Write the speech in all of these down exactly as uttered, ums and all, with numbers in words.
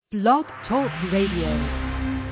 Blog Talk Radio.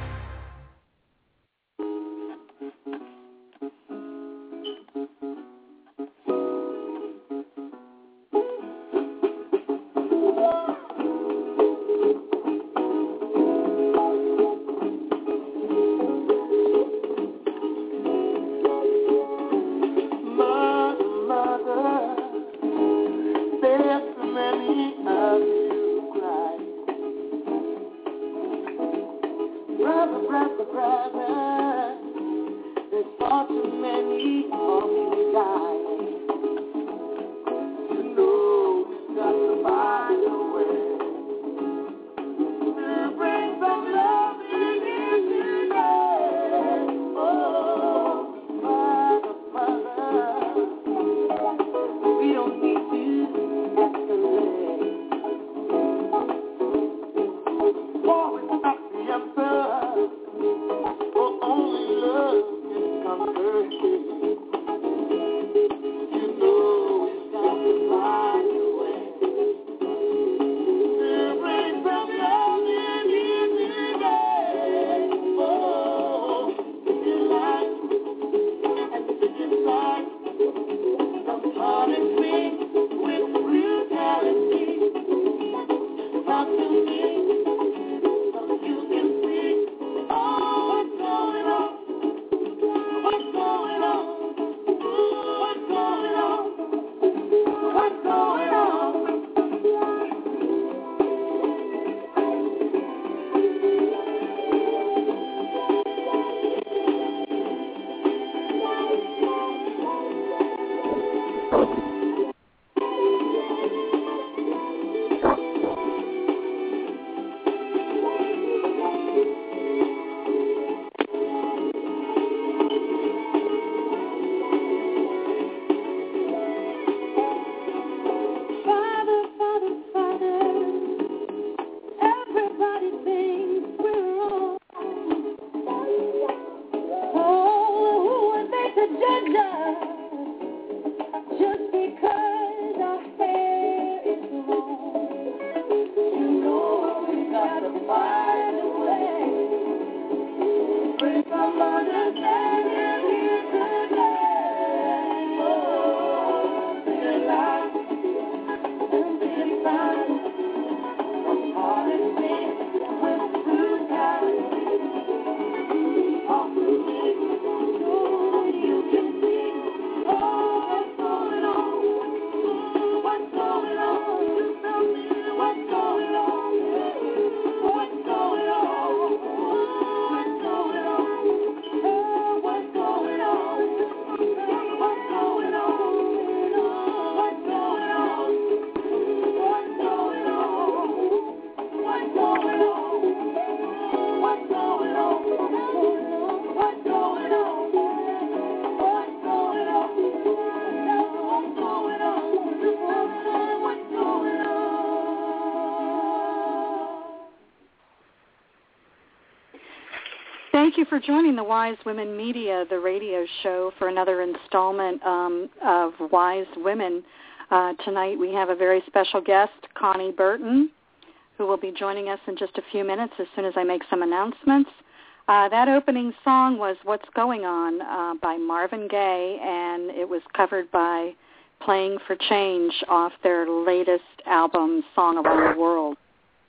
Thank you for joining the Wise Women Media, the radio show, for another installment um, of Wise Women. Uh, tonight we have a very special guest, Connie Burton, who will be joining us in just a few minutes as soon as I make some announcements. Uh, that opening song was What's Going On uh, by Marvin Gaye, and it was covered by Playing for Change off their latest album, Song Around the World.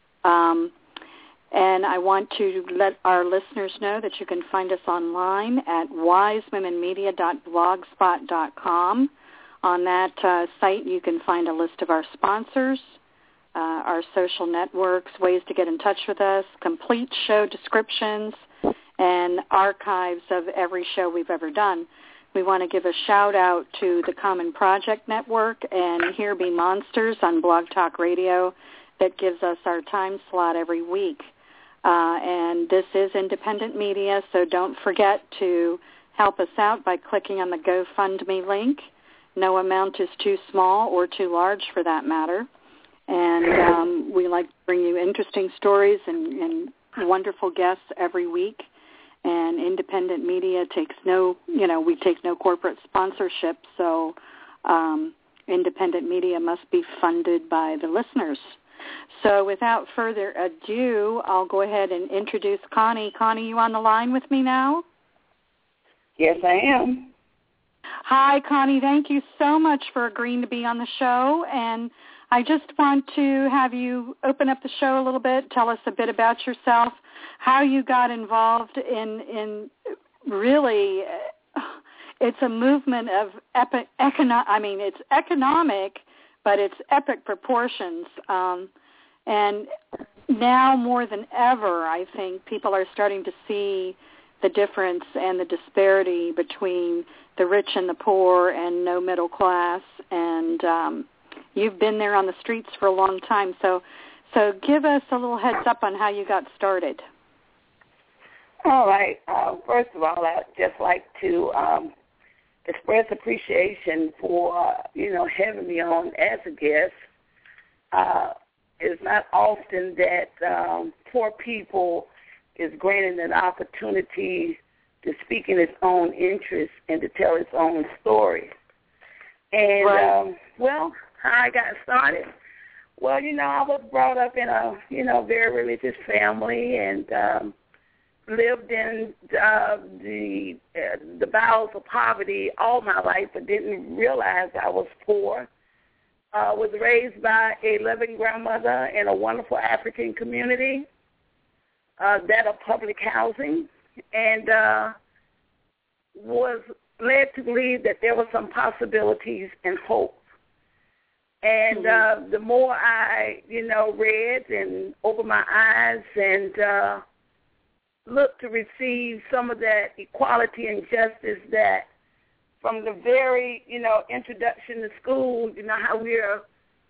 Um, And I want to let our listeners know that you can find us online at wise women media dot blogspot dot com. On that uh, site, you can find a list of our sponsors, uh, our social networks, ways to get in touch with us, complete show descriptions, and archives of every show we've ever done. We want to give a shout-out to the Common Project Network and Here Be Monsters on Blog Talk Radio that gives us our time slot every week. Uh, and this is independent media, so don't forget to help us out by clicking on the GoFundMe link. No amount is too small or too large for that matter. And um, we like to bring you interesting stories and, and wonderful guests every week. And independent media takes no, you know, we take no corporate sponsorship, so um, independent media must be funded by the listeners. So without further ado, I'll go ahead and introduce Connie. Connie, you on the line with me now? Yes, I am. Hi, Connie. Thank you so much for agreeing to be on the show. And I just want to have you open up the show a little bit, tell us a bit about yourself, how you got involved in, in really, it's a movement of epic, econo- I mean, it's economic, but it's epic proportions. Um, and now more than ever, I think people are starting to see the difference and the disparity between the rich and the poor and no middle class. And um, you've been there on the streets for a long time. So, so give us a little heads up on how you got started. All right. Uh, first of all, I'd just like to um, express appreciation for, uh, you know, having me on as a guest. Uh, it's not often that um, poor people is granted an opportunity to speak in its own interest and to tell its own story. And, right. um, well, how I got started? Well, you know, I was brought up in a, you know, very religious family and um, lived in uh, the uh, the bowels of poverty all my life, but didn't realize I was poor. Uh, was raised by a loving grandmother in a wonderful African community, uh, that of public housing, and uh, was led to believe that there were some possibilities and hope. And mm-hmm. uh, the more I, you know, read and opened my eyes and uh, looked to receive some of that equality and justice that from the very, you know, introduction to school, you know, how we're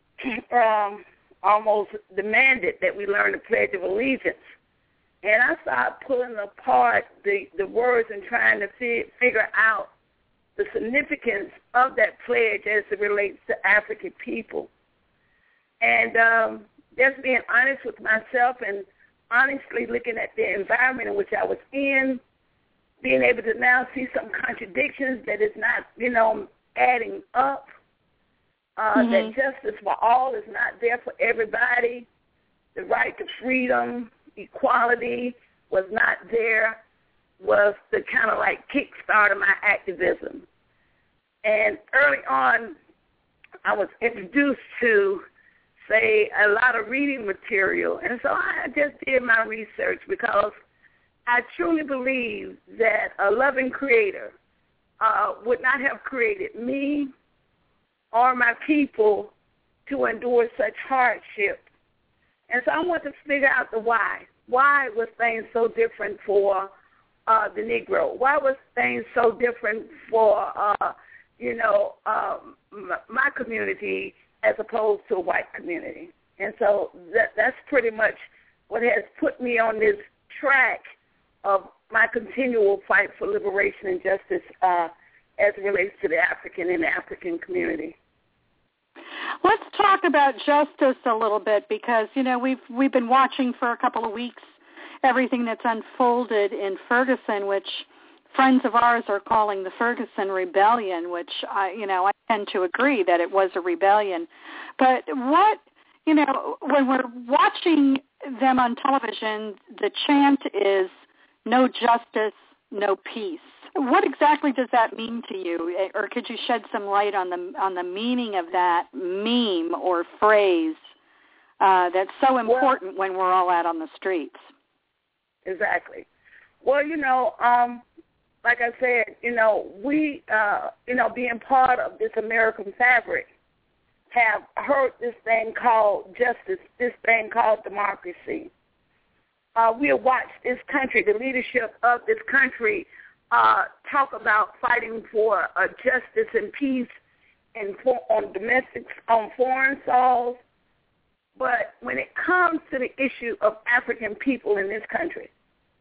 um, almost demanded that we learn the Pledge of Allegiance. And I started pulling apart the, the words and trying to fi- figure out the significance of that pledge as it relates to African people. And um, just being honest with myself and honestly looking at the environment in which I was in, being able to now see some contradictions that is not, you know, adding up, uh, mm-hmm. that justice for all is not there for everybody, the right to freedom, equality was not there, was the kind of like kickstart of my activism. And early on, I was introduced to, say, a lot of reading material. And so I just did my research because I truly believe that a loving creator uh, would not have created me or my people to endure such hardship. And so I want to figure out the why. Why was things so different for uh, the Negro? Why was things so different for, uh, you know, um, my community as opposed to a white community? And so that, that's pretty much what has put me on this track of my continual fight for liberation and justice uh, as it relates to the African and the African community. Let's talk about justice a little bit because, you know, we've we've been watching for a couple of weeks everything that's unfolded in Ferguson, which friends of ours are calling the Ferguson Rebellion, which, I, you know, I tend to agree that it was a rebellion. But what, you know, when we're watching them on television, the chant is no justice, no peace. What exactly does that mean to you? Or could you shed some light on the on the meaning of that meme or phrase uh, that's so important well, when we're all out on the streets? Exactly. Well, you know, um, like I said, you know, we, uh, you know, being part of this American fabric, have heard this thing called justice, this thing called democracy. Uh, we have watched this country, the leadership of this country, uh, talk about fighting for uh, justice and peace and for, on domestic, on foreign soils. But when it comes to the issue of African people in this country,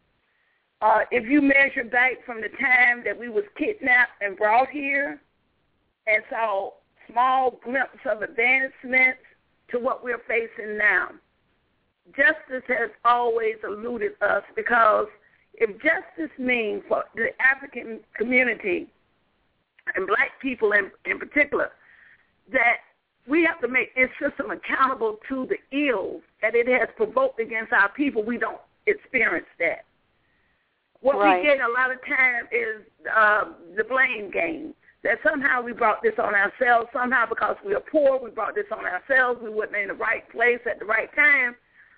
uh, if you measure back from the time that we was kidnapped and brought here and saw small glimpse of advancements to what we're facing now, justice has always eluded us because if justice means for the African community and black people in, in particular, that we have to make this system accountable to the ills that it has provoked against our people. We don't experience that. What right. we get a lot of time is uh, the blame game, that somehow we brought this on ourselves. Somehow because we are poor, we brought this on ourselves. We weren't in the right place at the right time,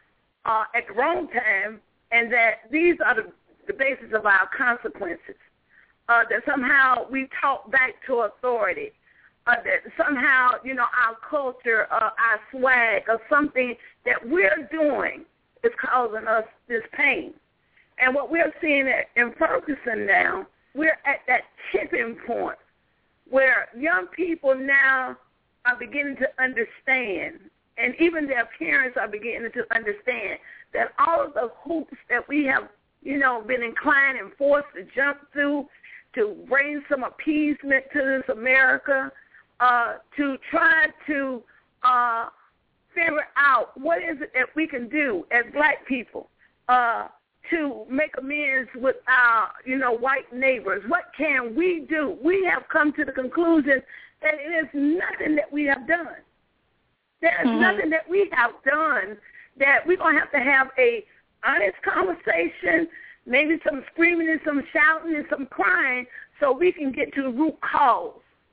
uh, at the wrong time, and that these are the, the basis of our consequences. Uh, that somehow we talk back to authority. Uh, that somehow, you know, our culture, uh, our swag, or something that we're doing is causing us this pain. And what we're seeing in Ferguson now, we're at that tipping point where young people now are beginning to understand, and even their parents are beginning to understand that all of the hoops that we have, you know, been inclined and forced to jump through to bring some appeasement to this America, uh, to try to uh, figure out what is it that we can do as black people uh, to make amends with our, you know, white neighbors. What can we do? We have come to the conclusion that it is nothing that we have done. There is mm-hmm. nothing that we have done that we're going to have to have a honest conversation, maybe some screaming and some shouting and some crying so we can get to the root cause.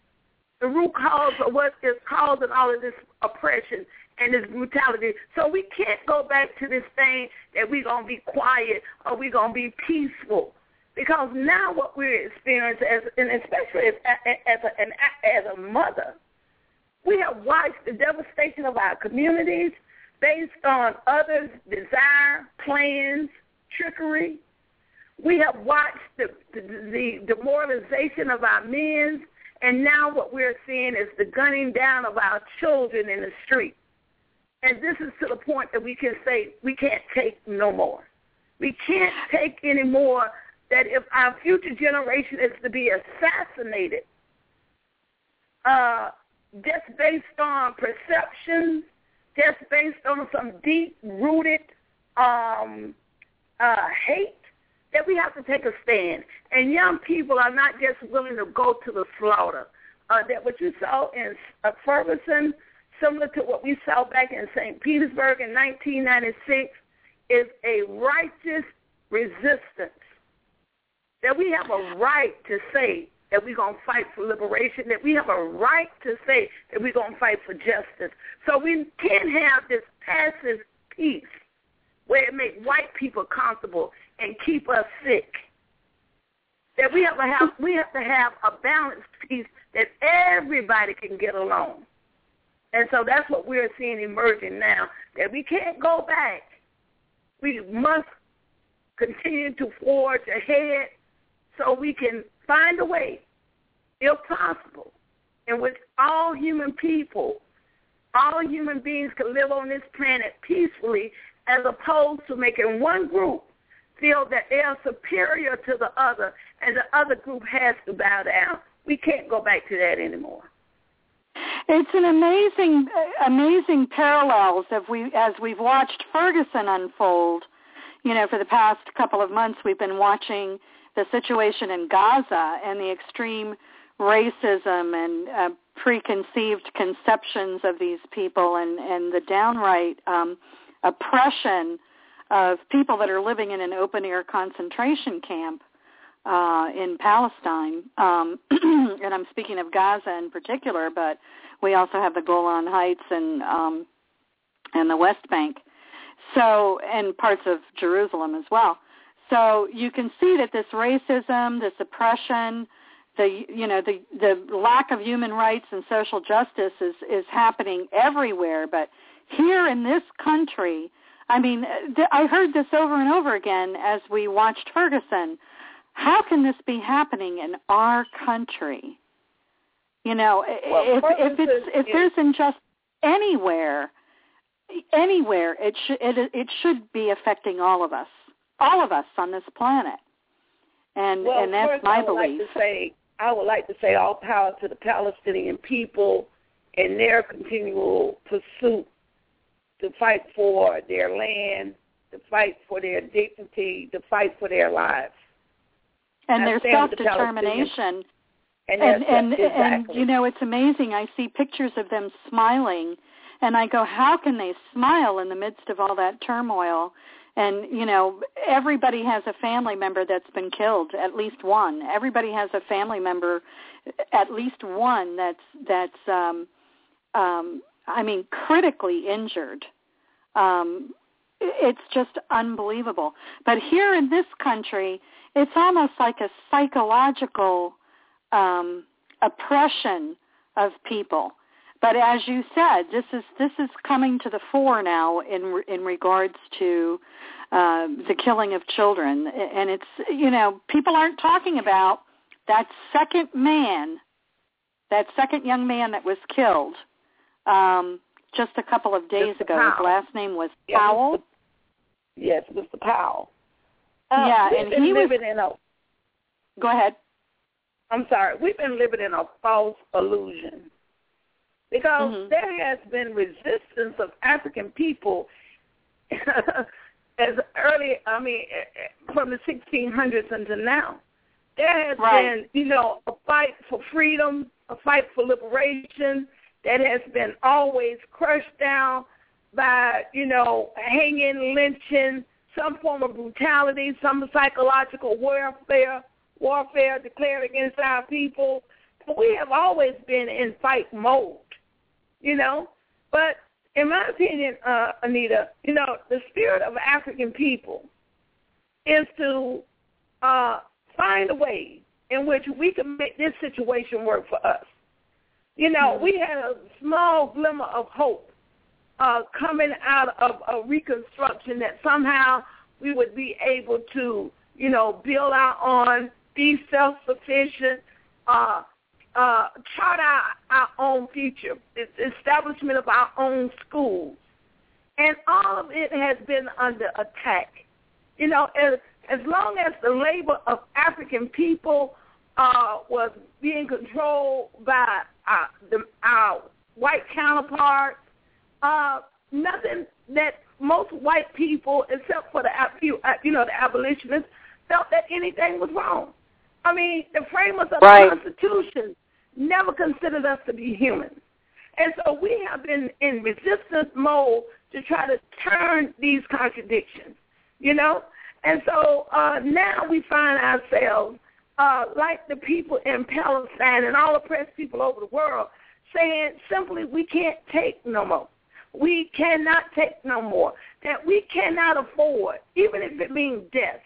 The root cause of what is causing all of this oppression and this brutality. So we can't go back to this thing that we're going to be quiet or we're going to be peaceful. Because now what we're experiencing, as, and especially as, as, a, an, as a mother, we have watched the devastation of our communities based on others' desire, plans, trickery. We have watched the, the, the demoralization of our men, and now what we're seeing is the gunning down of our children in the street. And this is to the point that we can say we can't take no more. We can't take any more that if our future generation is to be assassinated uh, just based on perceptions, just based on some deep-rooted um, uh, hate, that we have to take a stand. And young people are not just willing to go to the slaughter. Uh, that what you saw in uh, Ferguson, similar to what we saw back in Saint Petersburg in nineteen ninety-six, is a righteous resistance. That we have a right to say that we're going to fight for liberation, that we have a right to say that we're going to fight for justice. So we can't have this passive peace where it makes white people comfortable and keep us sick. That we have to have, we have to have a balanced peace that everybody can get along. And so that's what we're seeing emerging now, that we can't go back. We must continue to forge ahead so we can find a way, if possible, in which all human people, all human beings can live on this planet peacefully, as opposed to making one group feel that they are superior to the other and the other group has to bow down. We can't go back to that anymore. It's an amazing, amazing parallels as, we, as we've watched Ferguson unfold. You know, for the past couple of months, we've been watching the situation in Gaza and the extreme racism and uh, preconceived conceptions of these people and, and the downright um, oppression of people that are living in an open-air concentration camp uh, in Palestine. Um, and I'm speaking of Gaza in particular, but we also have the Golan Heights and um, and the West Bank, so and parts of Jerusalem as well. So you can see that this racism, this oppression, the you know the the lack of human rights and social justice is is happening everywhere. But here in this country, I mean, th- I heard this over and over again as we watched Ferguson. How can this be happening in our country? You know, well, if, if it's if there's injustice anywhere, anywhere, it should it, it should be affecting all of us, all of us on this planet, and well, and that's first my I would belief. Like to say, I would like to say all power to the Palestinian people in their continual pursuit to fight for their land, to fight for their dignity, to fight for their lives. And I their self-determination. And and that's, and, exactly. and you know, it's amazing. I see pictures of them smiling, and I go, how can they smile in the midst of all that turmoil? And, you know, everybody has a family member that's been killed, at least one. Everybody has a family member, at least one, that's, that's um, um, I mean, critically injured. Um, it's just unbelievable. But here in this country, it's almost like a psychological um, oppression of people. But as you said, this is this is coming to the fore now in in regards to uh, the killing of children, and it's, you know, people aren't talking about that second man, that second young man that was killed um, just a couple of days Mister ago. Powell. His last name was Yeah, Powell. Mister Yes, Mister Powell. Uh, yeah, we've and been he was. living in a. Go ahead. I'm sorry. We've been living in a false illusion. Because Mm-hmm. there has been resistance of African people as early, I mean, from the sixteen hundreds until now. There has right. been, you know, a fight for freedom, a fight for liberation that has been always crushed down by, you know, hanging, lynching, some form of brutality, some psychological warfare, warfare declared against our people. We have always been in fight mode. You know, but in my opinion, uh, Anita, you know, the spirit of African people is to uh, find a way in which we can make this situation work for us. You know, mm-hmm. we had a small glimmer of hope uh, coming out of a reconstruction that somehow we would be able to, you know, build our own, be self-sufficient, uh, Uh, chart our, our own future, establishment of our own schools. And all of it has been under attack. You know, as, as long as the labor of African people uh, was being controlled by uh, the, our white counterparts, uh, nothing that most white people, except for the, you know, the abolitionists, felt that anything was wrong. I mean, the framers of right. the Constitution never considered us to be human. And so we have been in resistance mode to try to turn these contradictions, you know? And so uh, now we find ourselves, uh, like the people in Palestine and all oppressed people over the world, saying simply we can't take no more. We cannot take no more, that we cannot afford, even if it means death.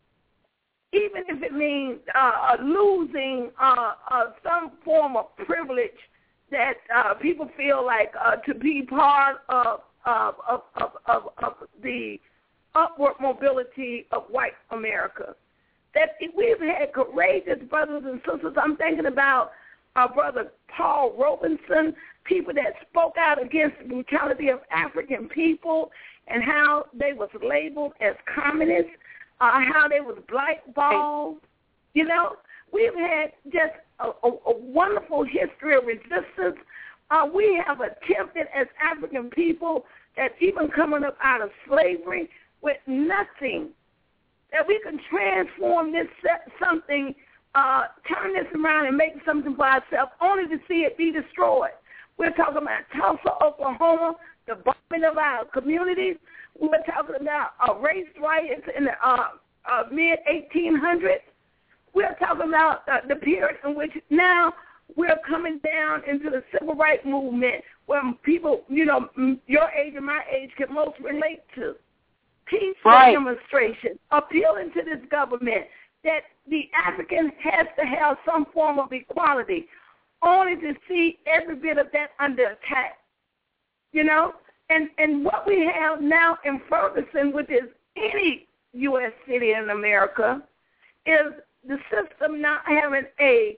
Even if it means uh, losing uh, uh, some form of privilege that uh, people feel like uh, to be part of, of, of, of, of, of the upward mobility of white America. That we've had courageous brothers and sisters. I'm thinking about our brother Paul Robeson, people that spoke out against the brutality of African people and how they was labeled as communists. Uh, how they was blackballed. You know, we've had just a, a, a wonderful history of resistance. Uh, we have attempted as African people that even coming up out of slavery with nothing, that we can transform this something, uh, turn this around and make something for ourselves, only to see it be destroyed. We're talking about Tulsa, Oklahoma, the bombing of our communities. We're talking about uh, race riots in the uh, uh, mid eighteen hundreds. We're talking about uh, the period in which now we're coming down into the civil rights movement where people, you know, your age and my age can most relate to. Peaceful right. demonstration, appealing to this government that the African has to have some form of equality, only to see every bit of that under attack, you know? And and what we have now in Ferguson, which is any U S city in America, is the system not having a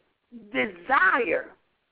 desire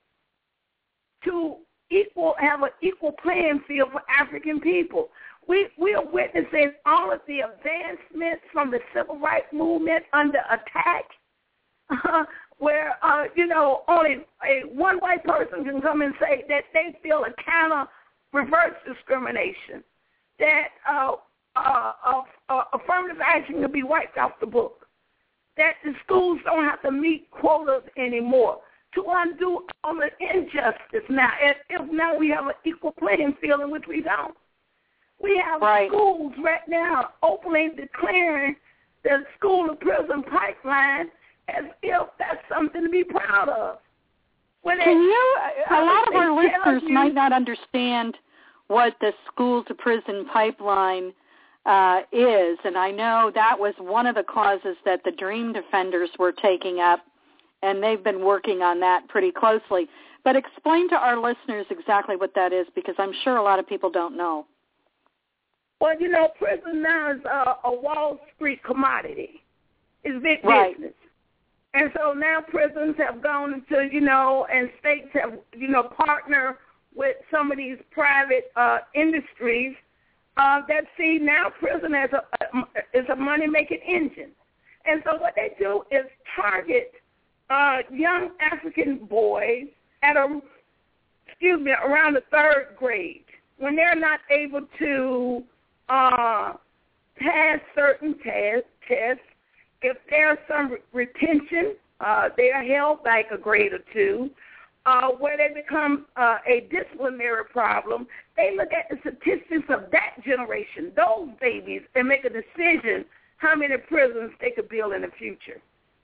to equal have an equal playing field for African people. We we are witnessing all of the advancements from the civil rights movement under attack, uh, where uh, you know only a one white person can come and say that they feel a kind of reverse discrimination, that uh, uh, uh, uh, affirmative action can be wiped off the book, that the schools don't have to meet quotas anymore to undo all the injustice now. If, if now we have an equal playing field in which we don't. We have right. schools right now openly declaring the school to prison pipeline as if that's something to be proud of. When Can they, you, a lot of our listeners you, might not understand what the school to prison pipeline uh, is, and I know that was one of the causes that the Dream Defenders were taking up, and they've been working on that pretty closely. But explain to our listeners exactly what that is, because I'm sure a lot of people don't know. Well, you know, prison now is a, a Wall Street commodity. It's big right. business. And so now prisons have gone into, you know, and states have, you know, partner with some of these private uh, industries uh, that see now prison as a, as a money-making engine. And so what they do is target uh, young African boys at a, excuse me, around the third grade when they're not able to uh, pass certain te- tests. If there's some retention, uh, they are held back a grade or two. Uh, where they become uh, a disciplinary problem, they look at the statistics of that generation, those babies, and make a decision how many prisons they could build in the future.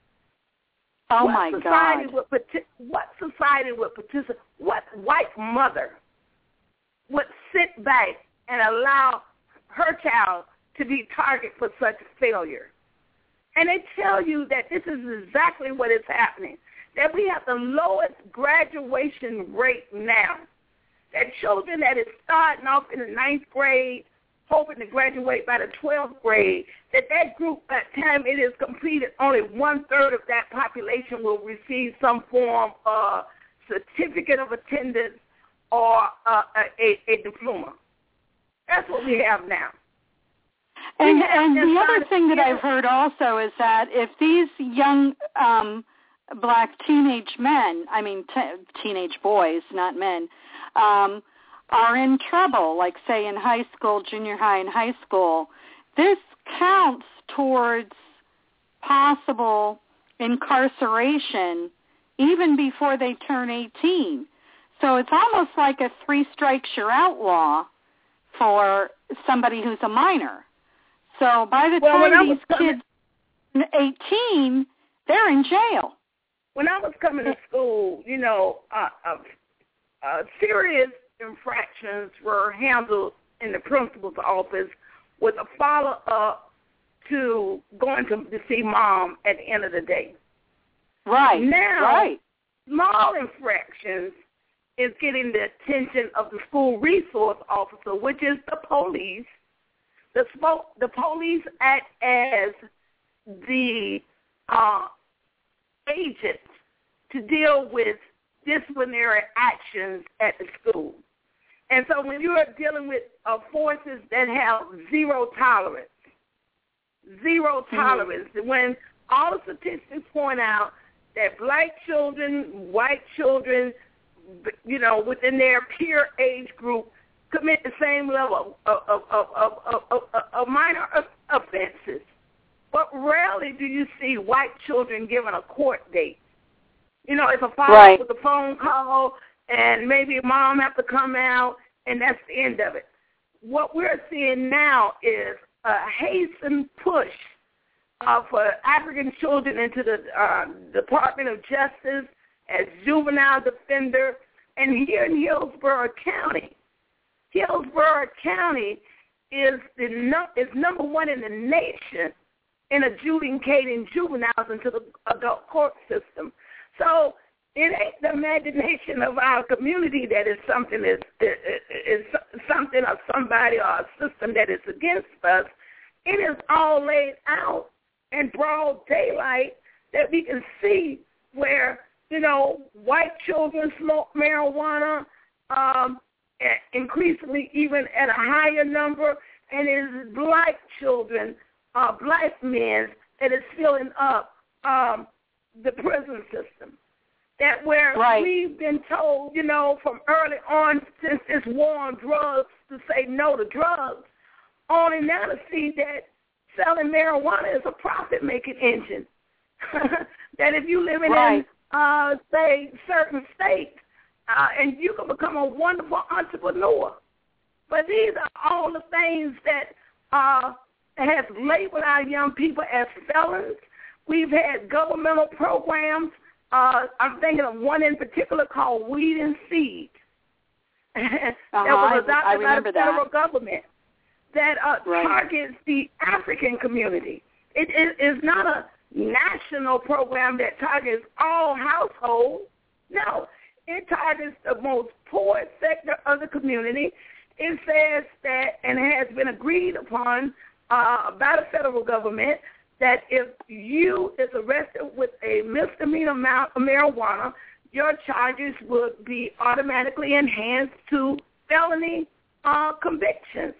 Oh, what my society God. Would, what society would participate, what white mother would sit back and allow her child to be target for such failure? And they tell you that this is exactly what is happening, that we have the lowest graduation rate now, that children that is starting off in the ninth grade, hoping to graduate by the twelfth grade, that that group, by the time it is completed, only one-third of that population will receive some form of certificate of attendance or uh, a, a diploma. That's what we have now. And, and the other thing that I've heard also is that if these young um, black teenage men, I mean t- teenage boys, not men, um, are in trouble, like say in high school, junior high and high school, this counts towards possible incarceration even before they turn eighteen. So it's almost like a three strikes you're outlaw for somebody who's a minor. So by the well, time these coming, kids are eighteen, they're in jail. When I was coming to school, you know, uh, uh, uh, serious infractions were handled in the principal's office with a follow-up to going to, to see mom at the end of the day. Right, now, right. small infractions is getting the attention of the school resource officer, which is the police. The, the police act as the uh, agent to deal with disciplinary actions at the school. And so when you are dealing with uh, forces that have zero tolerance, zero tolerance, mm-hmm. when all the statistics point out that black children, white children, you know, within their peer age group, commit the same level of, of, of, of, of, of, of minor offenses. But rarely do you see white children given a court date. You know, it's a follow-up right. with a phone call, and maybe mom have to come out, and that's the end of it. What we're seeing now is a hastened push uh, for African children into the uh, Department of Justice as juvenile defender, and here in Hillsborough County, Hillsborough County is the num- is number one in the nation in adjudicating juveniles into the adult court system. So it ain't the imagination of our community that is something is is, is something or somebody or a system that is against us. It is all laid out in broad daylight that we can see where, you know, white children smoke marijuana, um, increasingly even at a higher number, and it is black children, uh, black men that is filling up um, the prison system. That where right. we've been told, you know, from early on since this war on drugs to say no to drugs, only now to see that selling marijuana is a profit-making engine. That if you live in right. uh, say, certain states, uh, and you can become a wonderful entrepreneur. But these are all the things that uh, has labeled our young people as felons. We've had governmental programs. Uh, I'm thinking of one in particular called Weed and Seed. that uh-huh, was adopted I, I remember by the federal that. government that uh, right. targets the African community. It, it is not a national program that targets all households. No, it targets the most poor sector of the community. It says that, and has been agreed upon uh, by the federal government, that if you is arrested with a misdemeanor amount of marijuana, your charges would be automatically enhanced to felony uh, convictions.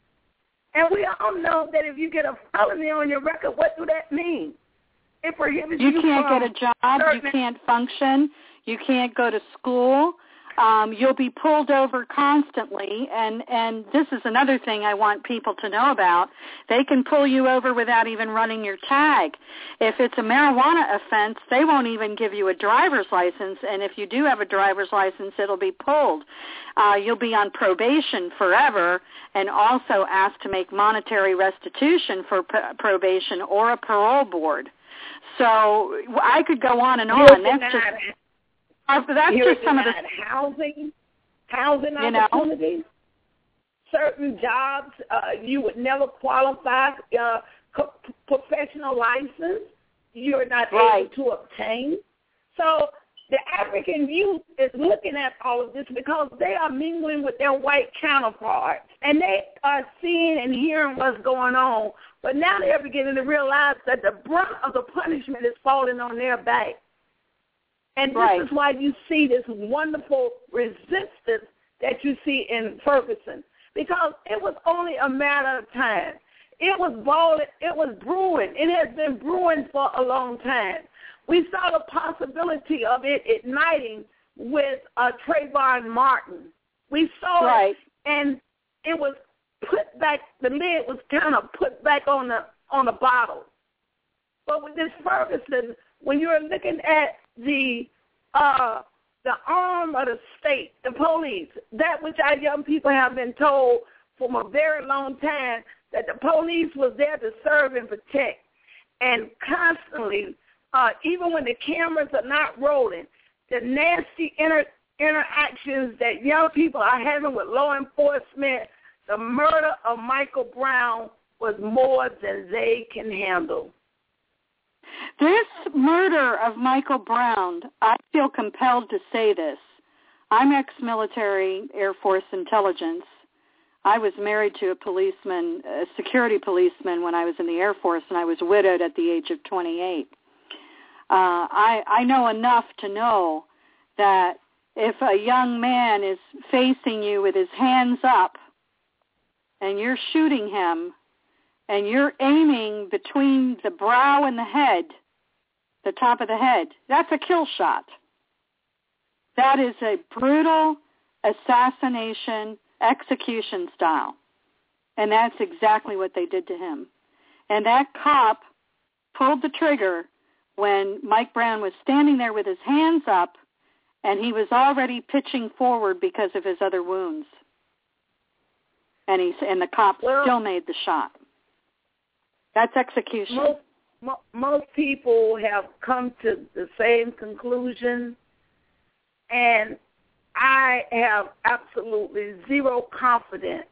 And we all know that if you get a felony on your record, what do that mean? It prohibits you, you can't from get a job, certain... you can't function, you can't go to school. Um, you'll be pulled over constantly, and, and this is another thing I want people to know about. They can pull you over without even running your tag. If it's a marijuana offense, they won't even give you a driver's license, and if you do have a driver's license, it'll be pulled. Uh, you'll be on probation forever and also asked to make monetary restitution for p- probation or a parole board. So I could go on and on. You're That's just... Uh, that's You're just some of the housing, housing you know? opportunities. Certain jobs uh, you would never qualify. Uh, co- professional license you're not right. able to obtain. So the African youth is looking at all of this because they are mingling with their white counterparts, and they are seeing and hearing what's going on. But now they're beginning to realize that the brunt of the punishment is falling on their back. And this right. is why you see this wonderful resistance that you see in Ferguson, because it was only a matter of time. It was balling, it was brewing. It has been brewing for a long time. We saw the possibility of it igniting with uh, Trayvon Martin. We saw right. it, and it was put back. The lid was kind of put back on the on the bottle. But with this Ferguson, when you're looking at the uh, the arm of the state, the police, that which our young people have been told from a very long time, that the police was there to serve and protect. And constantly, uh, even when the cameras are not rolling, the nasty inter- interactions that young people are having with law enforcement, the murder of Michael Brown was more than they can handle. This murder of Michael Brown, I feel compelled to say this. I'm ex-military Air Force intelligence. I was married to a policeman, a security policeman when I was in the Air Force, and I was widowed at the age of twenty-eight. Uh, I, I know enough to know that if a young man is facing you with his hands up and you're shooting him and you're aiming between the brow and the head, the top of the head, that's a kill shot. That is a brutal assassination, execution style. And that's exactly what they did to him. And that cop pulled the trigger when Mike Brown was standing there with his hands up, and he was already pitching forward because of his other wounds. And he and the cop well, still made the shot. That's execution. Most, mo- most people have come to the same conclusion, and I have absolutely zero confidence.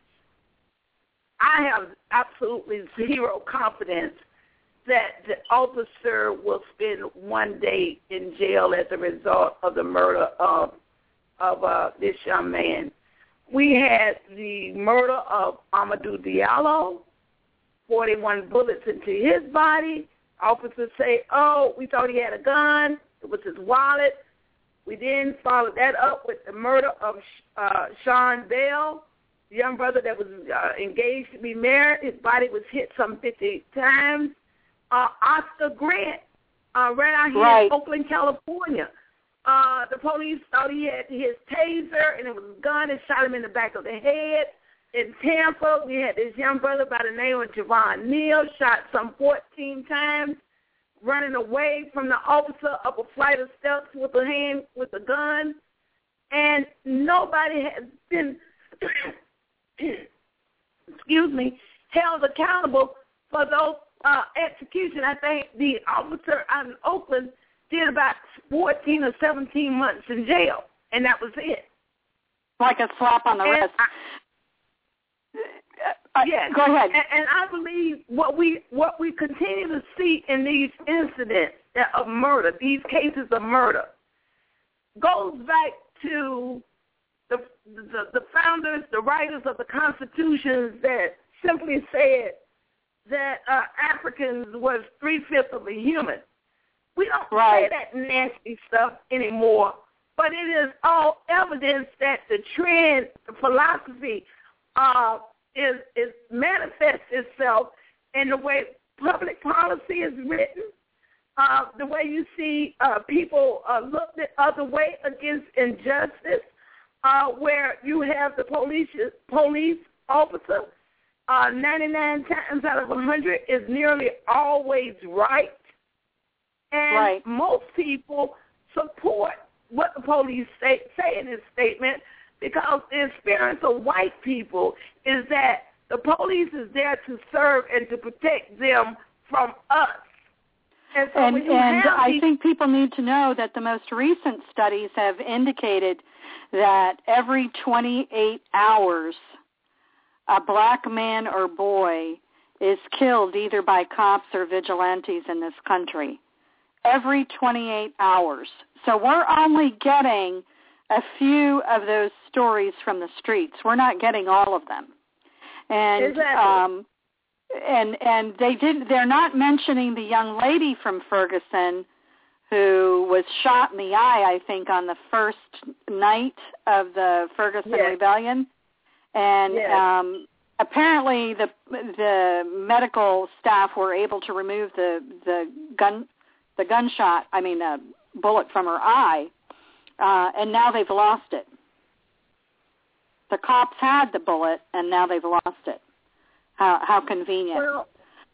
I have absolutely zero confidence that the officer will spend one day in jail as a result of the murder of of uh, this young man. We had the murder of Amadou Diallo, forty-one bullets into his body. Officers say, oh, we thought he had a gun. It was his wallet. We then followed that up with the murder of uh, Sean Bell, the young brother that was uh, engaged to be married. His body was hit some fifty times. Uh, Oscar Grant, uh, right out here right. in Oakland, California. Uh, the police thought he had his taser, and it was a gun, and shot him in the back of the head. In Tampa, we had this young brother by the name of Javon Neal, shot some fourteen times. running away from the officer up a flight of steps with a hand, with a gun, and nobody has been, excuse me, held accountable for those uh, executions. I think the officer out in Oakland did about fourteen or seventeen months in jail, and that was it. Like a slap on the and wrist. I, Uh, yes. Go ahead. And, and I believe what we what we continue to see in these incidents of murder, these cases of murder, goes back to the the, the founders, the writers of the Constitution that simply said that uh, Africans was three-fifths of a human. We don't right. say that nasty stuff anymore, but it is all evidence that the trend, the philosophy, uh, is is manifests itself in the way public policy is written, uh, the way you see uh, people uh, look the other way against injustice, uh, where you have the police police officer uh, ninety-nine times out of one hundred is nearly always right, and right. most people support what the police say, say in this statement. Because the experience of white people is that the police is there to serve and to protect them from us. And, so and, when you and have I these, think people need to know that the most recent studies have indicated that every twenty-eight hours, a black man or boy is killed either by cops or vigilantes in this country. Every twenty-eight hours. So we're only getting a few of those stories from the streets. We're not getting all of them. And exactly. um, and and they did. They're not mentioning the young lady from Ferguson who was shot in the eye, I think, on the first night of the Ferguson yes. Rebellion. And yes. um, apparently, the the medical staff were able to remove the the gun the gunshot. I mean, a bullet from her eye. Uh, and now they've lost it. The cops had the bullet, and now they've lost it. How how convenient. Well,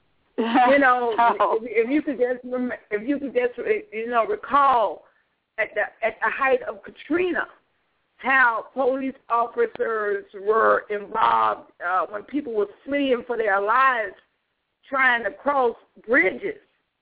you know, so, if, if you could just if you could just you know recall at the at the height of Katrina, how police officers were involved uh, when people were fleeing for their lives, trying to cross bridges.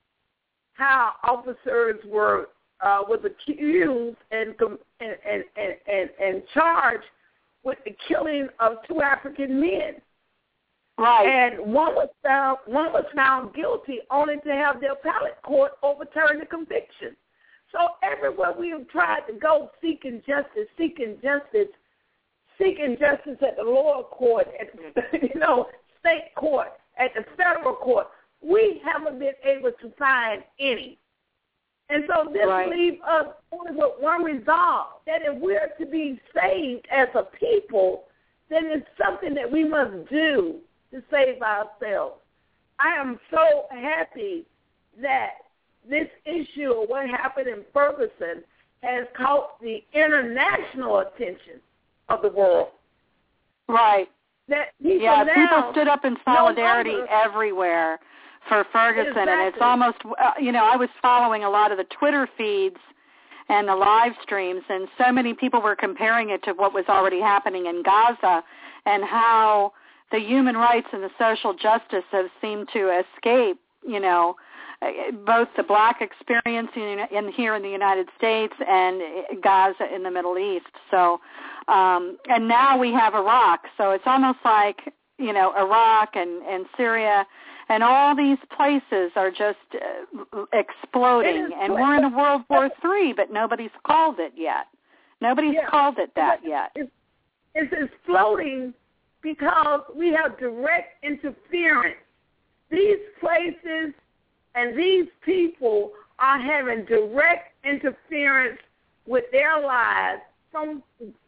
How officers were. Uh, was accused and, and, and, and, and charged with the killing of two African men. Right. And one was found one was found guilty only to have the appellate court overturn the conviction. So everywhere we have tried to go seeking justice, seeking justice, seeking justice at the lower court, at the, you know, state court, at the federal court, we haven't been able to find any. And so this right. leaves us only with one resolve, that if we're to be saved as a people, then it's something that we must do to save ourselves. I am so happy that this issue of what happened in Ferguson has caught the international attention of the world. Right. That people yeah, now people stood up in solidarity no everywhere for Ferguson, exactly. and it's almost, uh, you know, I was following a lot of the Twitter feeds and the live streams, and so many people were comparing it to what was already happening in Gaza and how the human rights and the social justice have seemed to escape, you know, both the black experience in, in here in the United States and Gaza in the Middle East. So, um, and now we have Iraq. So it's almost like, you know, Iraq and, and Syria and all these places are just uh, exploding. And we're in a World War Three, but nobody's called it yet. Nobody's yeah. called it that yet. It's, it's exploding because we have direct interference. These places and these people are having direct interference with their lives from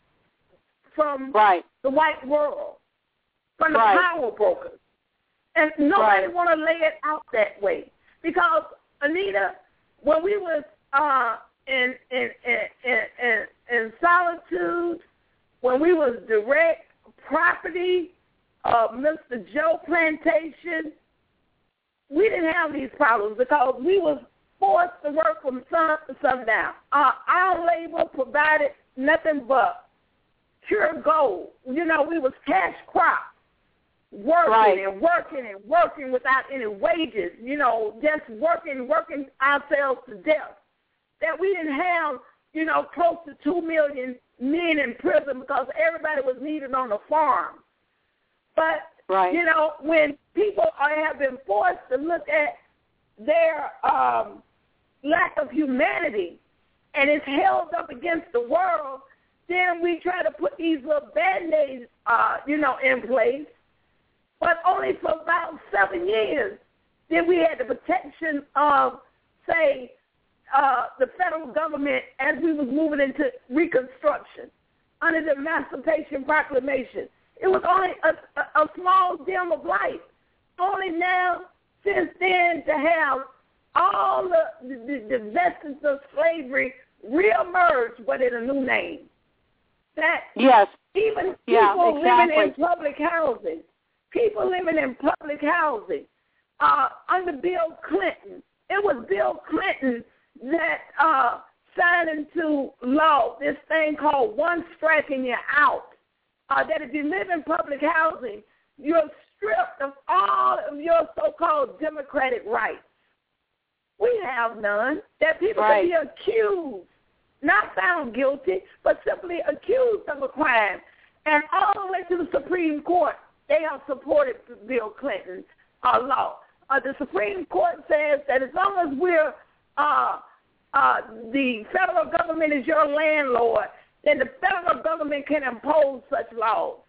from right. the white world, from the right. power brokers. And nobody right. want to lay it out that way. Because, Anita, when we was uh, in, in, in, in, in solitude, when we was direct property of Mister Joe Plantation, we didn't have these problems because we was forced to work from sun to sundown. Uh, our labor provided nothing but pure gold. You know, we was cash crops, working right. and working and working without any wages, you know, just working, working ourselves to death. That we didn't have, you know, close to two million men in prison because everybody was needed on the farm. But, right. you know, when people are, have been forced to look at their um, lack of humanity and it's held up against the world, then we try to put these little Band-Aids, uh, you know, in place. But only for about seven years did we have the protection of, say, uh, the federal government as we was moving into Reconstruction under the Emancipation Proclamation. It was only a, a, a small dim of light. Only now, since then, to have all the, the, the vestiges of slavery reemerge, but in a new name. That yes. even people yeah, exactly. living in public housing, people living in public housing, uh, under Bill Clinton, it was Bill Clinton that uh, signed into law this thing called one strike and you're out. Uh, that if you live in public housing, you're stripped of all of your so-called democratic rights. We have none. That people right. can be accused, not found guilty, but simply accused of a crime. And all the way to the Supreme Court, they have supported Bill Clinton's uh, law. Uh, the Supreme Court says that as long as we're, uh, uh, the federal government is your landlord, then the federal government can impose such laws.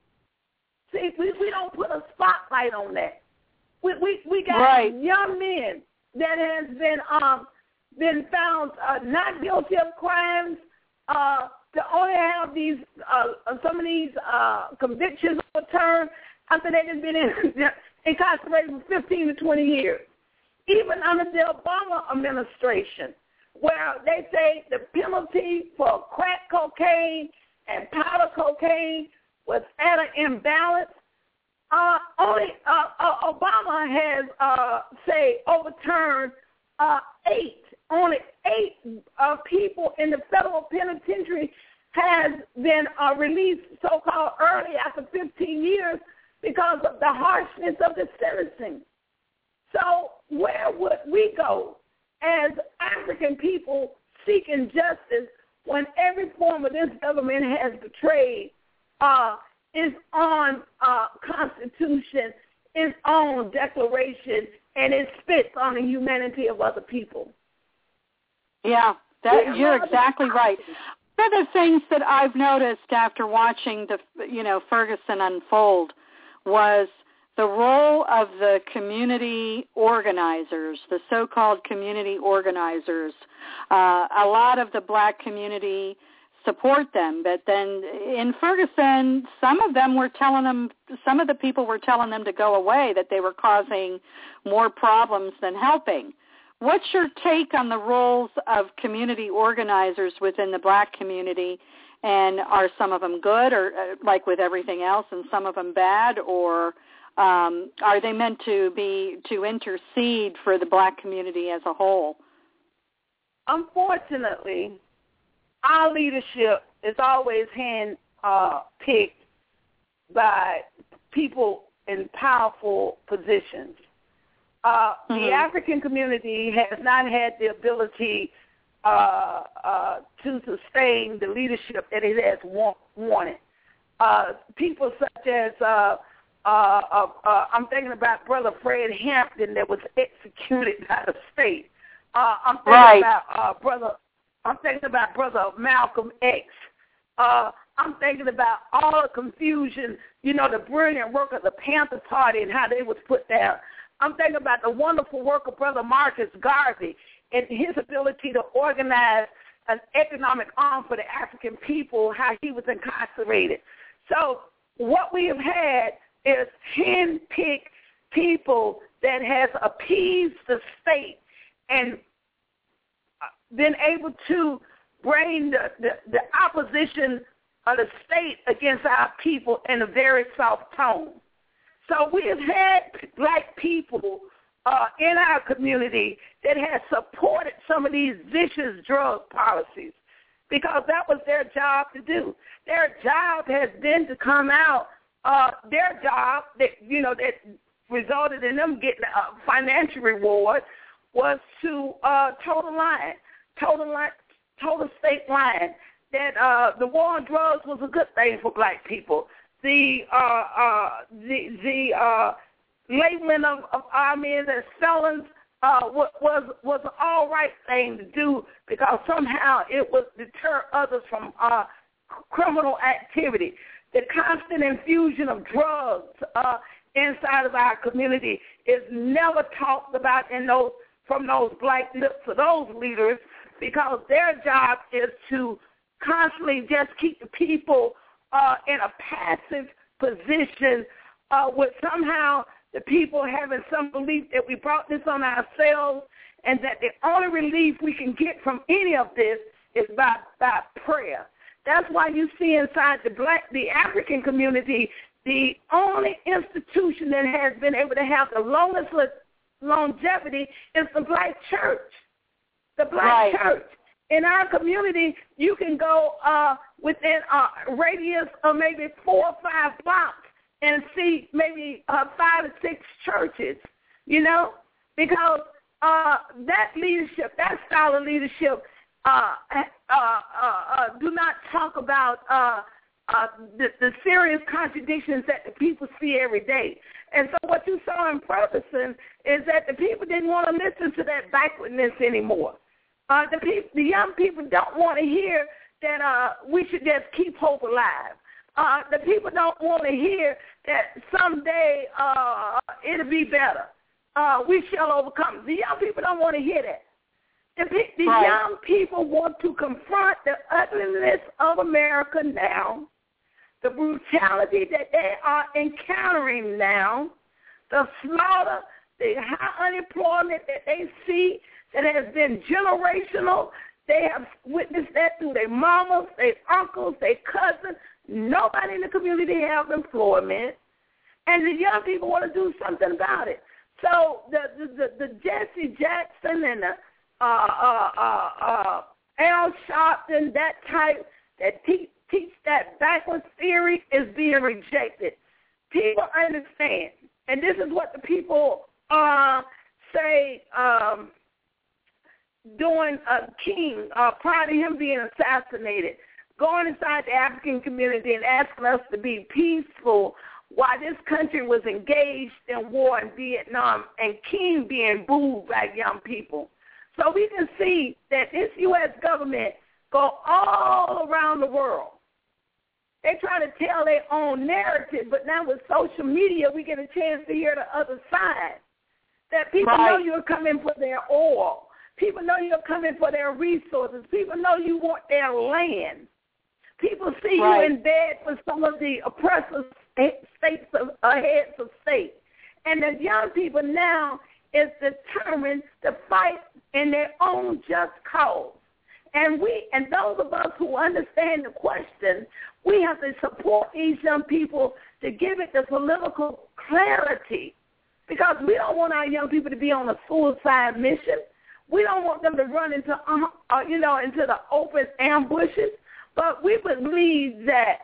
See, we, we don't put a spotlight on that. We we, we got right. young men that has been um been found uh, not guilty of crimes uh, to only have these uh, some of these uh, convictions overturned after they've been in, incarcerated for fifteen to twenty years. Even under the Obama administration, where they say the penalty for crack cocaine and powder cocaine was at an imbalance. Uh, only uh, uh, Obama has, uh, say, overturned uh, eight. Only eight uh, people in the federal penitentiary has been uh, released so-called early after fifteen years because of the harshness of the sentencing. So where would we go as African people seeking justice when every form of this government has betrayed uh, its own uh, constitution, its own declaration, and it spits on the humanity of other people? Yeah, that, you're exactly right. One of the things that I've noticed after watching the, you know, Ferguson unfold was the role of the community organizers, the so-called community organizers. Uh, a lot of the black community support them, but then in Ferguson, some of them were telling them, some of the people were telling them to go away, that they were causing more problems than helping. What's your take on the roles of community organizers within the black community, and are some of them good, or uh, like with everything else, and some of them bad, or um, are they meant to be to intercede for the black community as a whole? Unfortunately, our leadership is always hand uh, picked by people in powerful positions. Uh, mm-hmm. The African community has not had the ability uh, uh, to sustain the leadership that it has want, wanted. Uh, people such as, uh, uh, uh, uh, I'm thinking about Brother Fred Hampton that was executed by the state. Uh, I'm thinking right. about uh, Brother I'm thinking about Brother Malcolm X. Uh, I'm thinking about all the confusion, you know, the brilliant work of the Panther Party and how they was put down. I'm thinking about the wonderful work of Brother Marcus Garvey and his ability to organize an economic arm for the African people, how he was incarcerated. So what we have had is hand-picked people that has appeased the state and been able to bring the, the, the opposition of the state against our people in a very soft tone. So we have had black people uh, in our community that has supported some of these vicious drug policies, because that was their job to do. Their job has been to come out. Uh, their job that you know that resulted in them getting a financial reward was to uh, toe the line, toe the line, toe the state line. That uh, the war on drugs was a good thing for black people. The uh, uh, the the uh, labeling of, of our men as felons uh, was was an all right thing to do, because somehow it would deter others from uh, criminal activity. The constant infusion of drugs uh, inside of our community is never talked about in those from those black lips of those leaders, because their job is to constantly just keep the people uh, in a passive position, uh, with somehow the people having some belief that we brought this on ourselves, and that the only relief we can get from any of this is by, by prayer. That's why you see inside the black, the African community, the only institution that has been able to have the longest longevity is the black church. The black right. church. In our community, you can go uh, within a radius of maybe four or five blocks and see maybe uh, five or six churches, you know, because uh, that leadership, that style of leadership, uh, uh, uh, uh, do not talk about uh, uh, the, the serious contradictions that the people see every day. And so what you saw in Ferguson is that the people didn't want to listen to that backwardness anymore. Uh, the, people, the young people don't want to hear that uh, we should just keep hope alive. Uh, the people don't want to hear that someday uh, it'll be better. Uh, we shall overcome. The young people don't want to hear that. The, the right. young people want to confront the ugliness of America now, the brutality that they are encountering now, the slaughter, the high unemployment that they see that has been generational. They have witnessed that through their mamas, their uncles, their cousins. Nobody in the community has employment, and the young people want to do something about it. So the the, the, the Jesse Jackson and the uh, uh, uh, uh, Al Sharpton, that type that teach teach that backwards theory, is being rejected. People understand, and this is what the people uh, say. Um, During uh, King, uh, prior to him being assassinated, going inside the African community and asking us to be peaceful while this country was engaged in war in Vietnam, and King being booed by young people. So we can see that this U S government go all around the world. They try to tell their own narrative, but now with social media, we get a chance to hear the other side. That people right. know you're coming for their oil. People know you're coming for their resources. People know you want their land. People see right. you in bed with some of the oppressive states of uh, heads of state. And the young people now is determined to fight in their own just cause. And we, and those of us who understand the question, we have to support these young people to give it the political clarity, because we don't want our young people to be on a suicide mission. We don't want them to run into, uh, uh, you know, into the open ambushes. But we believe that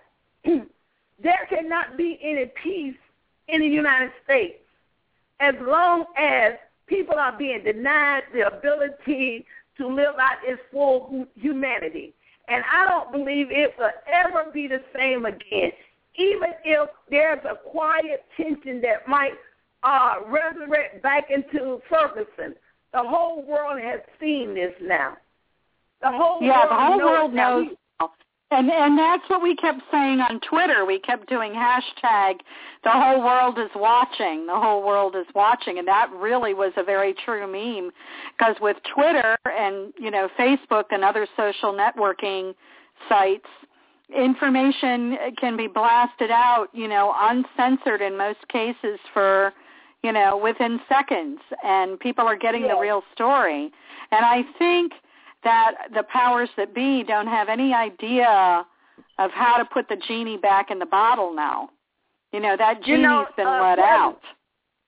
there cannot be any peace in the United States as long as people are being denied the ability to live out its full humanity. And I don't believe it will ever be the same again, even if there's a quiet tension that might uh, resurrect back into Ferguson. The whole world has seen this now. The whole yeah, world the whole knows world now. knows. And and that's what we kept saying on Twitter. We kept doing hashtag, the whole world is watching, the whole world is watching. And that really was a very true meme, because with Twitter and, you know, Facebook and other social networking sites, information can be blasted out, you know, uncensored in most cases for, you know, within seconds. And people are getting yeah. the real story. And I think that the powers that be don't have any idea of how to put the genie back in the bottle now. You know, that genie's you know, been uh, let out.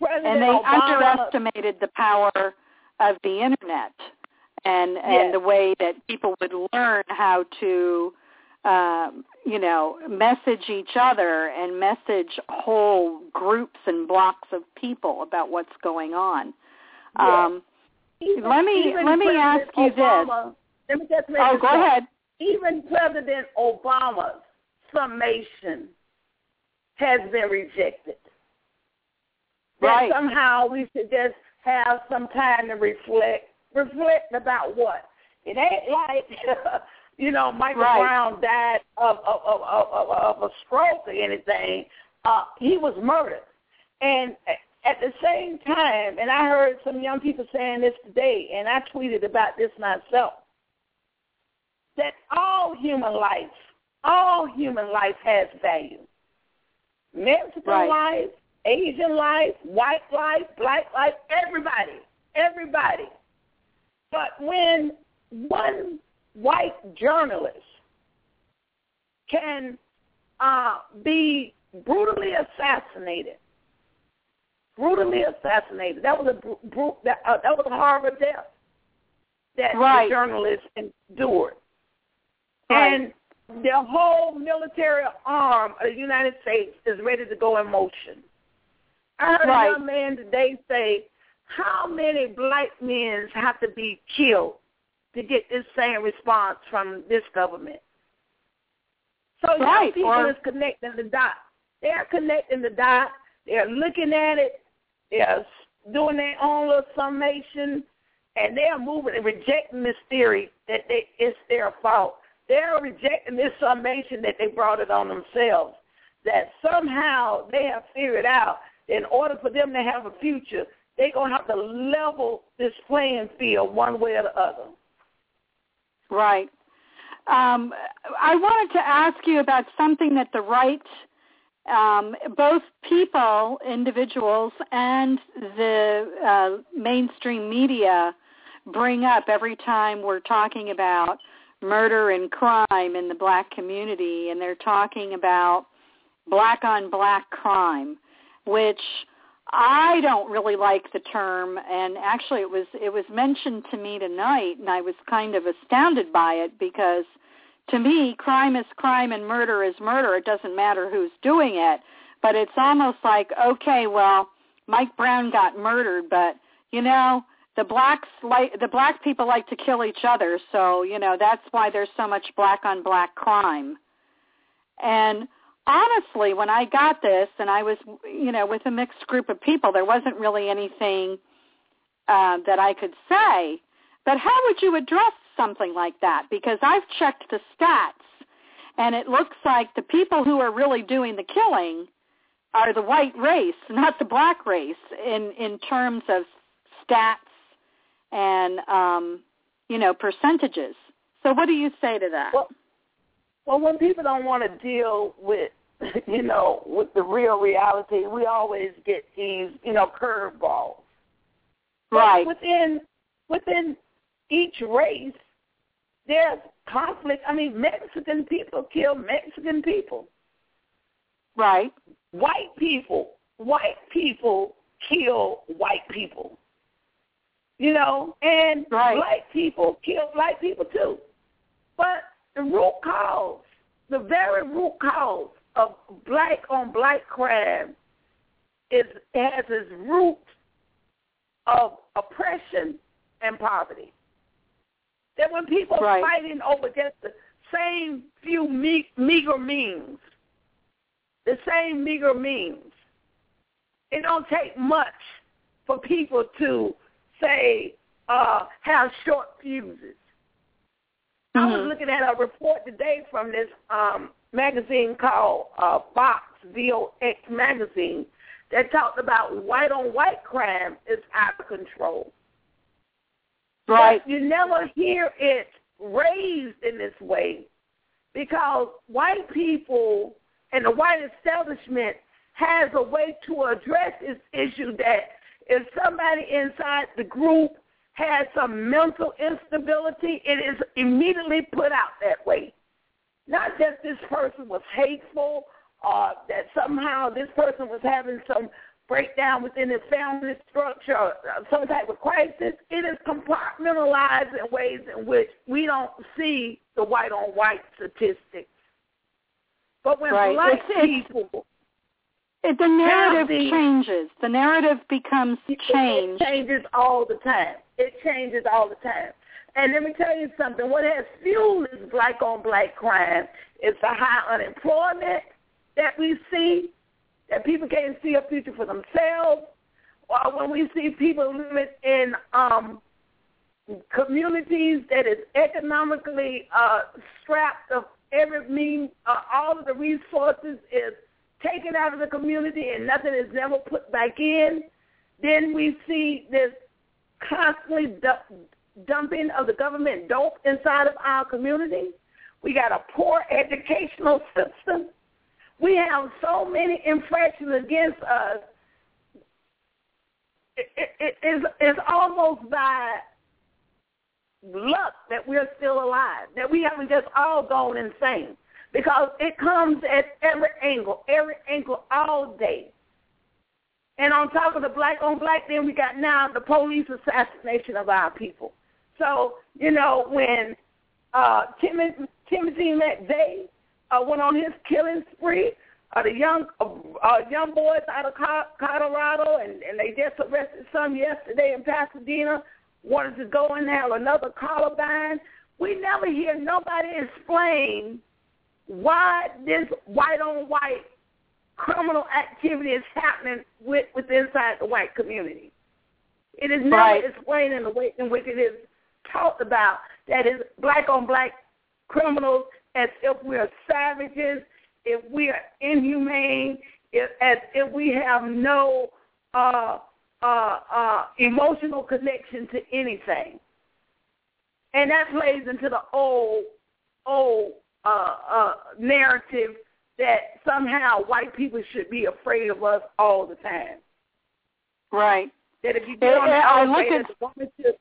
President and they Obama, underestimated the power of the internet and yes. and the way that people would learn how to, um, you know, message each other and message whole groups and blocks of people about what's going on. Yes. Um, even, let me even let me President ask you Obama, this. Let me just make oh, this go point. ahead. Even President Obama's summation has been rejected. Right. That somehow we should just have some time to reflect. Reflect about what? It ain't like, you know, Michael right. Brown died of, of, of, of, of a stroke or anything. Uh, he was murdered. And at the same time, and I heard some young people saying this today, and I tweeted about this myself, that all human life, all human life has value. Mexican right. life, Asian life, white life, black life, everybody, everybody. But when one white journalist can uh, be brutally assassinated, brutally assassinated, that was a bru- that, uh, that was a horrible death that right. the journalist endured. Right. And the whole military arm of the United States is ready to go in motion. I heard right. a young man today say, how many black men have to be killed to get this same response from this government? So right. young people or... is connecting the dots. They're connecting the dots. They're looking at it. They're doing their own little summation, and they're moving and rejecting this theory that they, it's their fault. They're rejecting this summation that they brought it on themselves, that somehow they have figured out that in order for them to have a future, they're going to have to level this playing field one way or the other. Right. Um, I wanted to ask you about something that the right, um, both people, individuals, and the uh, mainstream media bring up every time we're talking about murder and crime in the black community, and they're talking about black-on-black crime, which I don't really like the term, and actually it was it was mentioned to me tonight, and I was kind of astounded by it because to me, crime is crime and murder is murder. It doesn't matter who's doing it, but it's almost like, okay, well, Mike Brown got murdered, but, you know, the blacks like the black people like to kill each other, so, you know, that's why there's so much black-on-black crime. And honestly, when I got this, and I was, you know, with a mixed group of people, there wasn't really anything uh, that I could say. But how would you address something like that? Because I've checked the stats, and it looks like the people who are really doing the killing are the white race, not the black race, in, in terms of stats and, um, you know, percentages. So what do you say to that? Well, well, when people don't want to deal with, you know, with the real reality, we always get these, you know, curveballs. Right. But within within each race, there's conflict. I mean, Mexican people kill Mexican people. Right. White people, white people kill white people. You know, and right. black people kill black people too. But the root cause, the very root cause of black-on-black crime is has its root of oppression and poverty. That when people right. are fighting over just the same few me- meager means, the same meager means, it don't take much for people to say, uh, have short fuses. Mm-hmm. I was looking at a report today from this um, magazine called uh, Vox, V O X magazine, that talked about white-on-white crime is out of control. Right. But you never hear it raised in this way because white people and the white establishment has a way to address this issue that if somebody inside the group has some mental instability, it is immediately put out that way. Not just this person was hateful or that somehow this person was having some breakdown within the family structure or some type of crisis, it is compartmentalized in ways in which we don't see the white-on-white statistics. But when right. black it's, people... It's, it, the narrative the, changes. The narrative becomes changed. It changes all the time. It changes all the time. And let me tell you something. What has fueled this black-on-black crime is the high unemployment that we see, that people can't see a future for themselves, or when we see people living in um, communities that is economically uh, strapped of every means, uh, all of the resources is taken out of the community and nothing is never put back in. Then we see this constantly du- dumping of the government dope inside of our community. We got a poor educational system. We have so many infractions against us. It, it, it, it's, it's almost by luck that we're still alive, that we haven't just all gone insane, because it comes at every angle, every angle, all day. And on top of the black-on-black, then we got now the police assassination of our people. So, you know, when uh, Timothy, Timothy McVeigh uh, went on his killing spree, uh, the young uh, uh, young boys out of Colorado, and, and they just arrested some yesterday in Pasadena, wanted to go and have another Columbine. We never hear nobody explain why this white-on-white criminal activity is happening with, with inside the white community. It is never right. explained in the way in which it is talked about, that is black-on-black criminals, as if we are savages, if we are inhumane, if, as if we have no uh, uh, uh, emotional connection to anything. And that plays into the old, old uh, uh, narrative that somehow white people should be afraid of us all the time. Right. That if you get on the I look at the woman should,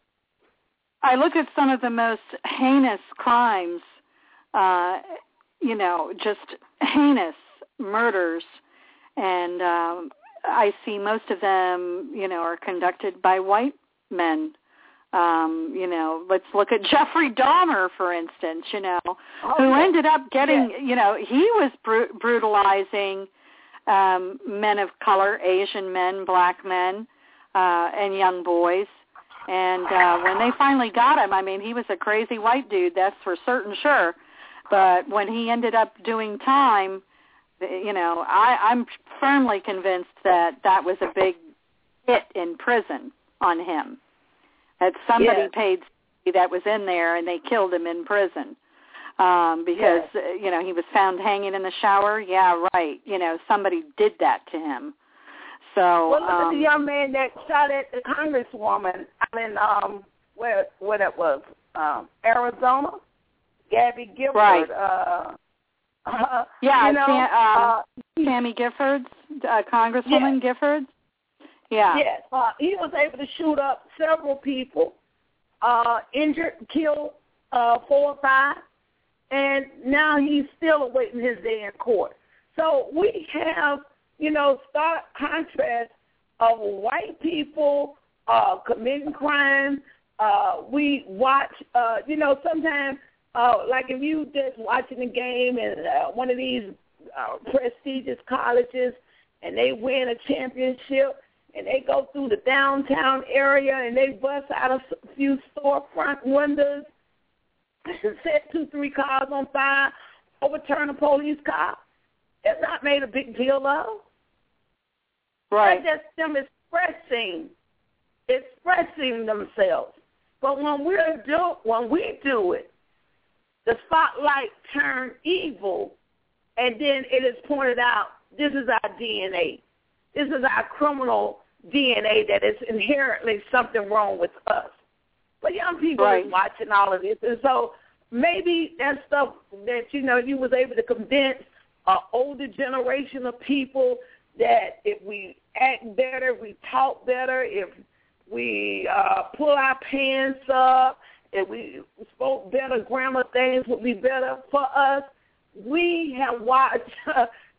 I look at some of the most heinous crimes, uh, you know, just heinous murders, and um, I see most of them, you know, are conducted by white men. Um, you know, let's look at Jeffrey Dahmer, for instance, you know, oh, who yeah. ended up getting, yeah. you know, he was br- brutalizing um, men of color, Asian men, black men, uh, and young boys. And uh, when they finally got him, I mean, he was a crazy white dude, that's for certain sure. But when he ended up doing time, you know, I, I'm firmly convinced that that was a big hit in prison on him. That somebody yes. paid that was in there and they killed him in prison um, because, yes. uh, you know, he was found hanging in the shower. Yeah, right. You know, somebody did that to him. So, well, look um, at the young man that shot at the congresswoman. I mean, um, where where that was, um, Arizona, Gabby Gifford. Right. Uh, uh, yeah, you know, Tam, um, uh, Tammy Giffords, uh, Congresswoman yes. Giffords. Yeah. Yes, uh, he was able to shoot up several people, uh, injured, killed uh, four or five, and now he's still awaiting his day in court. So we have, you know, stark contrast of white people uh, committing crime. Uh, we watch, uh, you know, sometimes, uh, like if you just watching a game in uh, one of these uh, prestigious colleges and they win a championship, and they go through the downtown area and they bust out a few storefront windows, set two, three cars on fire, overturn a police car. It's not made a big deal of. Right. That's just them expressing, expressing themselves. But when we do, when we do it, the spotlight turns evil, and then it is pointed out, this is our D N A. This is our criminal D N A, that is inherently something wrong with us. But young people right. are watching all of this. And so maybe that stuff that, you know, you was able to convince an older generation of people that if we act better, we talk better, if we uh, pull our pants up, if we spoke better grammar, things would be better for us. We have watched uh,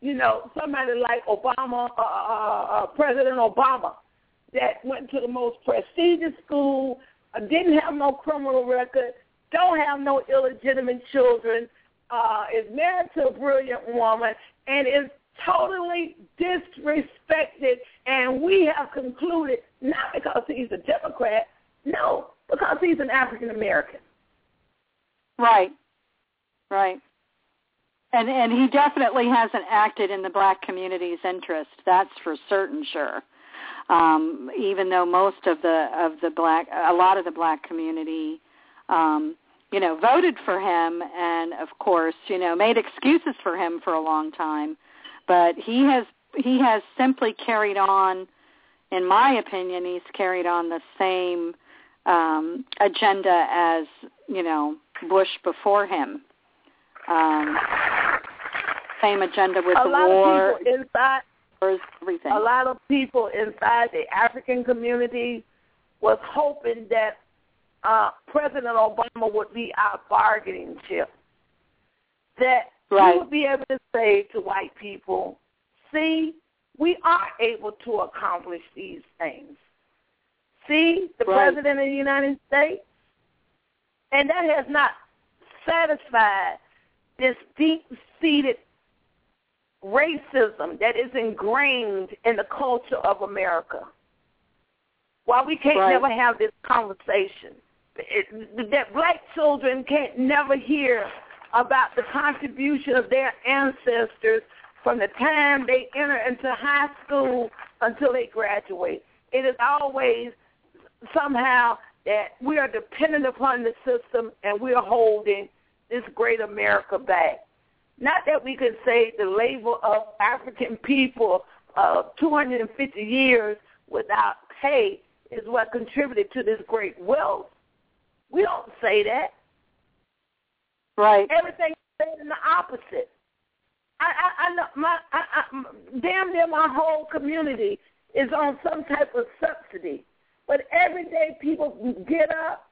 you know, somebody like Obama, uh, uh, uh, President Obama, that went to the most prestigious school, uh, didn't have no criminal record, don't have no illegitimate children, uh, is married to a brilliant woman, and is totally disrespected, and we have concluded, not because he's a Democrat, no, because he's an African American. Right, right. And and he definitely hasn't acted in the black community's interest. That's for certain sure. Um, even though most of the of the black, a lot of the black community, um, you know, voted for him, and of course, you know, made excuses for him for a long time. But he has he has simply carried on. In my opinion, he's carried on the same um, agenda as, you know, Bush before him. Um, same agenda with a the lot war, of people inside, everything. A lot of people inside the African community was hoping that uh, President Obama would be our bargaining chip. That right. he would be able to say to white people, see, we are able to accomplish these things. See, the right. President of the United States, and that has not satisfied this deep-seated racism that is ingrained in the culture of America. Why we can't right. never have this conversation. It, that black children can't never hear about the contribution of their ancestors from the time they enter into high school until they graduate. It is always somehow that we are dependent upon the system and we are holding this great America back. Not that we could say the labor of African people of two hundred fifty years without pay is what contributed to this great wealth. We don't say that. Right. Everything is said in the opposite. I, I, I know my, I, I, damn near my whole community is on some type of subsidy. But every day people get up,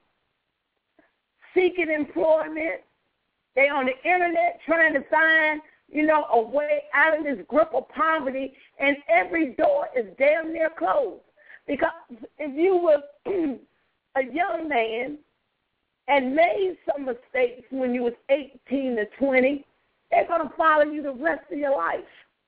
seeking employment. They on the internet trying to find, you know, a way out of this grip of poverty, and every door is damn near closed. Because if you were a young man and made some mistakes when you was eighteen to twenty, they're going to follow you the rest of your life.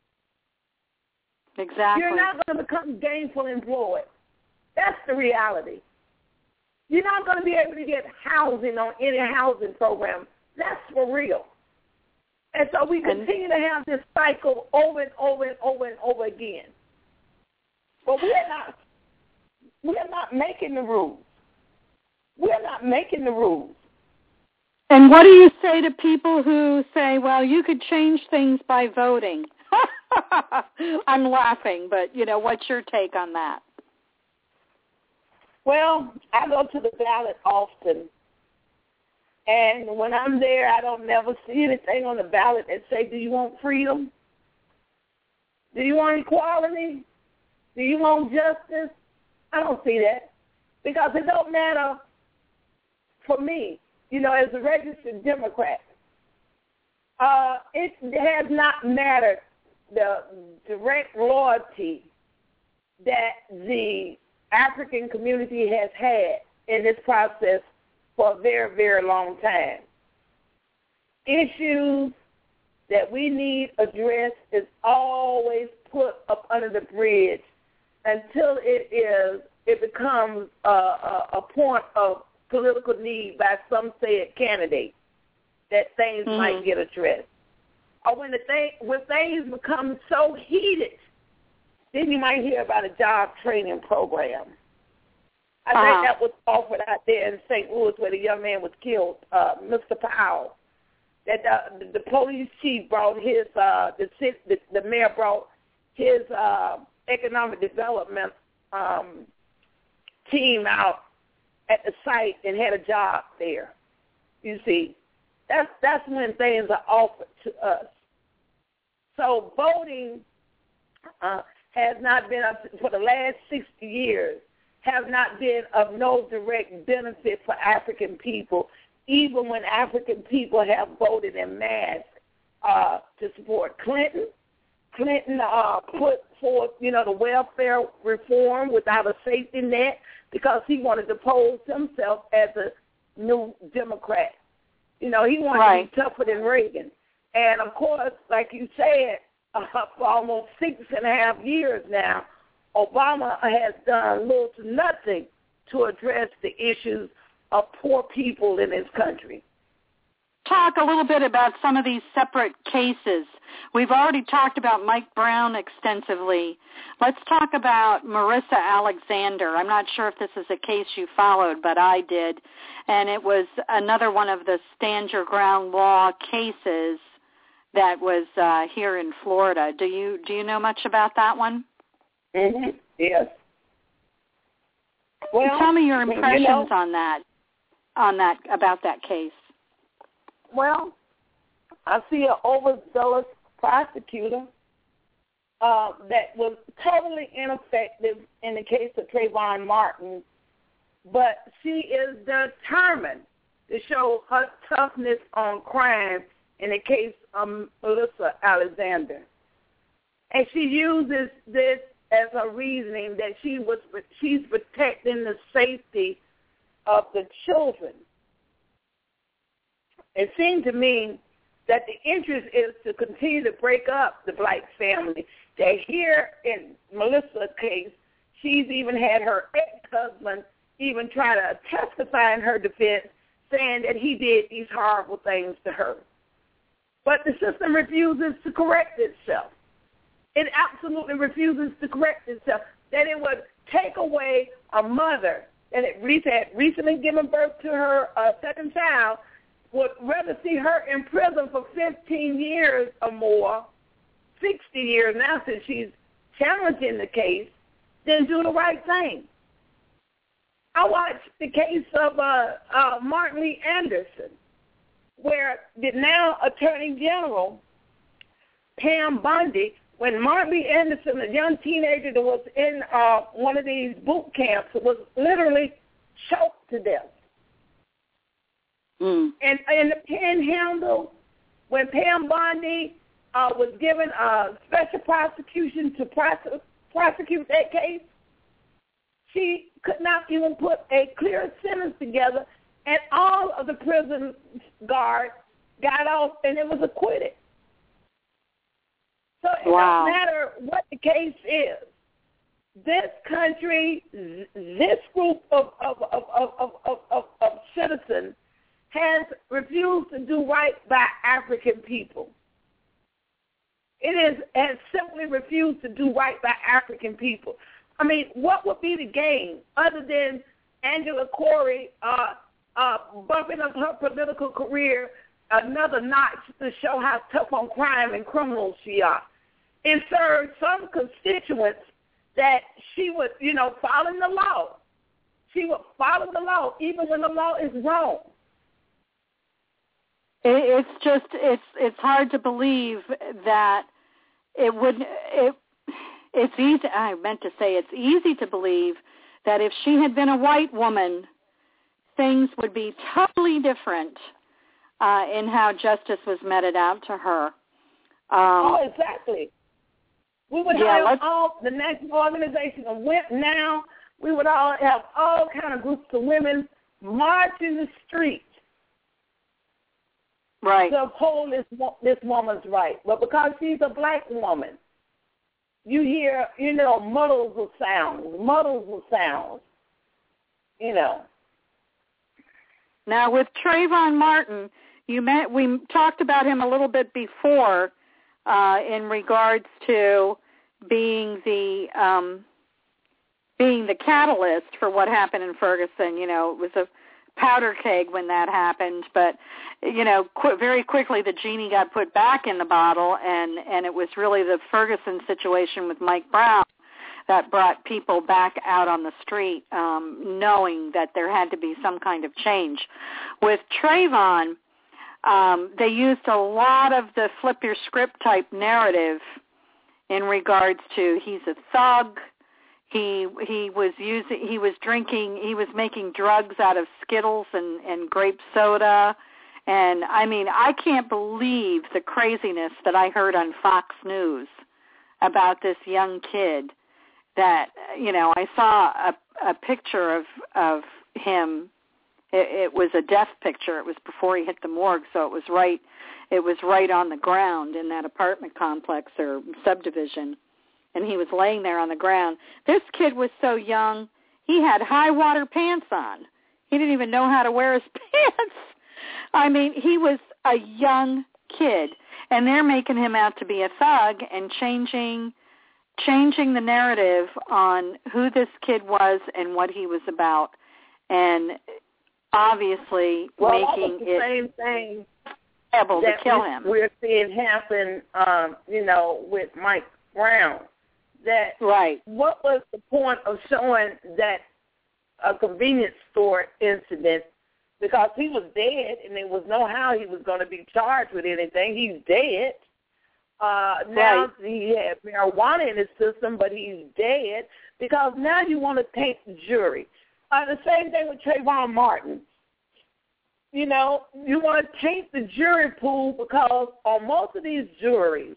Exactly. You're not going to become gainful employed. That's the reality. You're not going to be able to get housing on any housing program. That's for real. And so we continue to have this cycle over and over and over and over again. But we're not, we're not making the rules. We're not making the rules. And what do you say to people who say, well, you could change things by voting? I'm laughing, but, you know, what's your take on that? Well, I go to the ballot often. And when I'm there, I don't never see anything on the ballot that say, do you want freedom? Do you want equality? Do you want justice? I don't see that. Because it don't matter for me, you know, as a registered Democrat. Uh, it has not mattered the direct loyalty that the African community has had in this process for a very, very long time. Issues that we need addressed is always put up under the bridge until it is it becomes a, a, a point of political need by some said candidate that things mm-hmm. might get addressed. Or when the thing when things become so heated, then you might hear about a job training program. I uh-huh. think that was offered out there in Saint Louis where the young man was killed, uh, Mister Powell. That the, the police chief brought his, uh, the, the the mayor brought his uh, economic development um, team out at the site and had a job there. You see, that's that's when things are offered to us. So voting uh, has not been up for the last sixty years. Have not been of no direct benefit for African people, even when African people have voted en masse uh, to support Clinton, Clinton uh, put forth, you know, the welfare reform without a safety net because he wanted to pose himself as a new Democrat. You know, he wanted right. to be tougher than Reagan. And, of course, like you said, uh, for almost six and a half years now, Obama has done little to nothing to address the issues of poor people in this country. Talk a little bit about some of these separate cases. We've already talked about Mike Brown extensively. Let's talk about Marissa Alexander. I'm not sure if this is a case you followed, but I did. And it was another one of the stand your ground law cases that was uh, here in Florida. Do you do you know much about that one? Mm-hmm. Yes. Well, tell me your impressions you know, on that, on that about that case. Well, I see an overzealous prosecutor uh, that was totally ineffective in the case of Trayvon Martin, but she is determined to show her toughness on crime in the case of Marissa Alexander. And she uses this as her reasoning that she was she's protecting the safety of the children. It seemed to me that the interest is to continue to break up the black family. That here in Melissa's case, she's even had her ex-husband even try to testify in her defense, saying that he did these horrible things to her. But the system refuses to correct itself. It absolutely refuses to correct itself. That it would take away a mother that had recently given birth to her uh, second child, would rather see her in prison for fifteen years or more, sixty years now since she's challenging the case, than do the right thing. I watched the case of uh, uh, Martin Lee Anderson, where the now Attorney General, Pam Bondi, when Martin Lee Anderson, a young teenager that was in uh, one of these boot camps, was literally choked to death. Mm. And in the Panhandle, when Pam Bondi uh, was given a special prosecution to prose- prosecute that case, she could not even put a clear sentence together, and all of the prison guards got off, and it was acquitted. So it wow. doesn't matter what the case is. This country, this group of of of of of, of, of citizens has refused to do right by African people. It is has simply refused to do right by African people. I mean, what would be the gain other than Angela Corey uh, uh, bumping up her political career another notch to show how tough on crime and criminals she are? It serves some constituents that she would, you know, follow the law. She would follow the law even when the law is wrong. It's just it's it's hard to believe that it would it it's easy I meant to say it's easy to believe that if she had been a white woman, things would be totally different uh, in how justice was meted out to her. Um, oh, exactly. We would yeah, have all the National Organization of Women now. We would all have all kind of groups of women marching the streets. Right. To uphold this this woman's right. But because she's a black woman, you hear, you know, muddles of sounds, muddles of sounds, you know. Now, with Trayvon Martin, you met, we talked about him a little bit before uh, in regards to being the um, being the catalyst for what happened in Ferguson. You know, it was a powder keg when that happened, but you know, qu- very quickly the genie got put back in the bottle, and and it was really the Ferguson situation with Mike Brown that brought people back out on the street, um, knowing that there had to be some kind of change. With Trayvon, um, they used a lot of the flip your script type narrative in regards to he's a thug. He he was using he was drinking he was making drugs out of Skittles and, and grape soda, and I mean I can't believe the craziness that I heard on Fox News about this young kid that, you know, I saw a, a picture of, of him. It, it was a death picture. It was before he hit the morgue, so it was right, it was right on the ground in that apartment complex or subdivision, and he was laying there on the ground. This kid was so young, he had high water pants on. He didn't even know how to wear his pants. I mean, he was a young kid, and they're making him out to be a thug and changing changing the narrative on who this kid was and what he was about, and obviously well, making the it same thing able to kill we, him. We're seeing happen, um, you know, with Mike Brown. That right. What was the point of showing that a convenience store incident? Because he was dead, and there was no how he was going to be charged with anything. He's dead. Uh, now right. he had marijuana in his system, but he's dead. Because now you want to taint the jury. Uh, the same thing with Trayvon Martin. You know, you want to taint the jury pool because on most of these juries,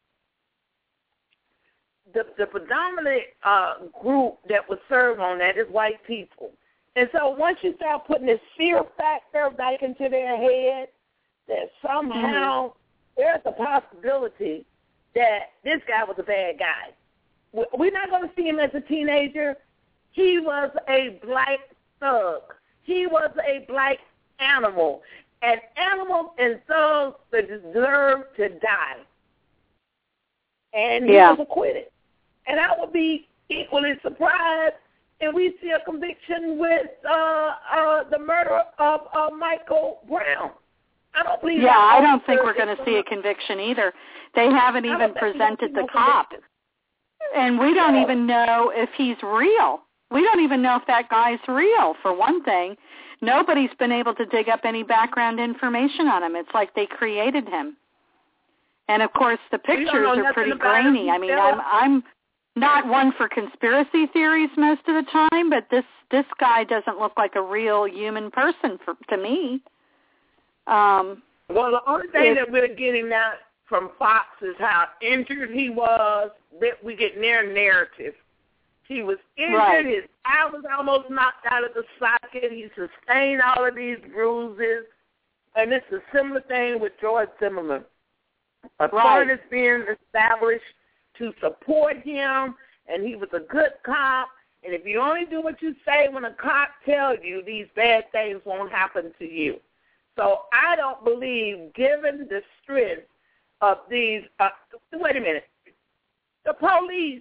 the, the predominant uh, group that was served on that is white people. And so once you start putting this fear factor back into their head, that somehow mm-hmm. there's a possibility that this guy was a bad guy. We're not going to see him as a teenager. He was a black thug. He was a black animal. And animals and thugs deserve to die. And he yeah. was acquitted. And I would be equally surprised if we see a conviction with uh, uh, the murder of uh, Michael Brown. I don't believe. Yeah, I don't think we're going to see a conviction either. They haven't even presented the cop. And we don't yeah. even know if he's real. We don't even know if that guy's real, for one thing. Nobody's been able to dig up any background information on him. It's like they created him. And, of course, the pictures are pretty grainy. I mean, I'm, I'm not one for conspiracy theories most of the time, but this, this guy doesn't look like a real human person for, to me. Um, well, the only thing that we're getting now from Fox is how injured he was. That we get their narrative. He was injured. Right. His eye was almost knocked out of the socket. He sustained all of these bruises. And it's a similar thing with George Zimmerman. A fund is being established to support him, and he was a good cop. And if you only do what you say when a cop tells you, these bad things won't happen to you. So I don't believe, given the strength of these, uh, wait a minute, the police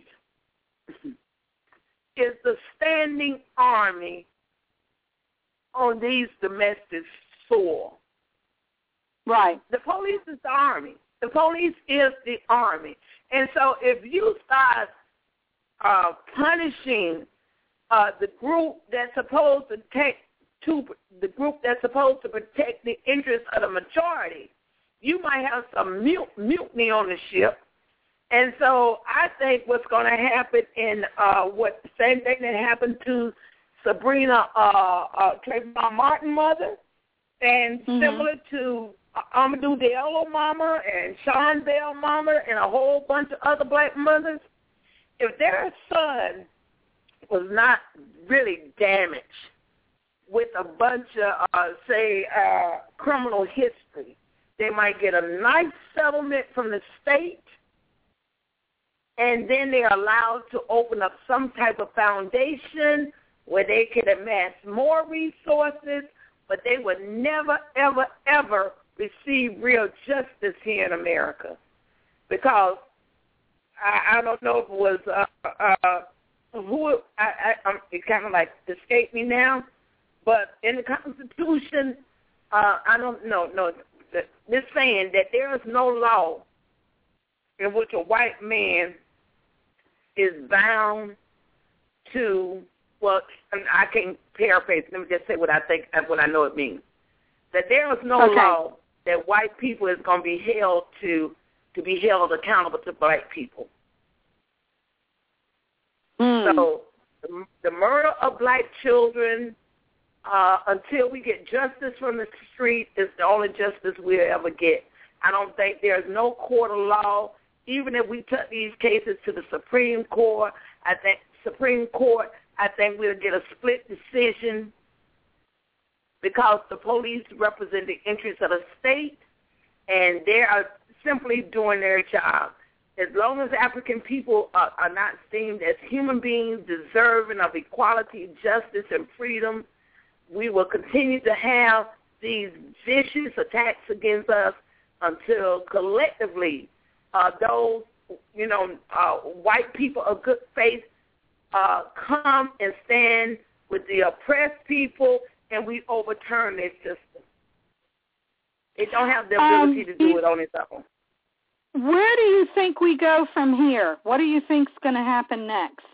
is the standing army on these domestic soil. Right. The police is the army. The police is the army. And so if you start uh, punishing uh, the group that's supposed to take to the group that's supposed to protect the interests of the majority, you might have some mut- mutiny on the ship. And so I think what's going to happen in uh, what the same thing that happened to Sabrina uh, uh, Trayvon Martin mother, and mm-hmm. similar to Amadou Diallo mama and Sean Bell mama and a whole bunch of other black mothers, if their son was not really damaged with a bunch of, uh, say, uh, criminal history, they might get a nice settlement from the state, and then they're allowed to open up some type of foundation where they can amass more resources, but they would never, ever, ever receive real justice here in America. Because I, I don't know if it was uh, uh, who, I, I, it kind of like escaped me now, but in the Constitution, uh, I don't know, no, this saying that there is no law in which a white man is bound to, well, I can't paraphrase. Let me just say what I think, what I know it means. That there is no okay. law that white people is going to be held to, to be held accountable to black people. Mm. So the, the murder of black children, uh, until we get justice from the street, is the only justice we'll ever get. I don't think there's no court of law even if we took these cases to the Supreme Court, I think Supreme Court, I think we'll get a split decision because the police represent the interests of the state, and they are simply doing their job. As long as African people are, are not seen as human beings deserving of equality, justice, and freedom, we will continue to have these vicious attacks against us until collectively uh, those, you know, uh, white people of good faith uh, come and stand with the oppressed people, and we overturn their system. They don't have the ability um, to do it on its own. Where do you think we go from here? What do you think's going to happen next?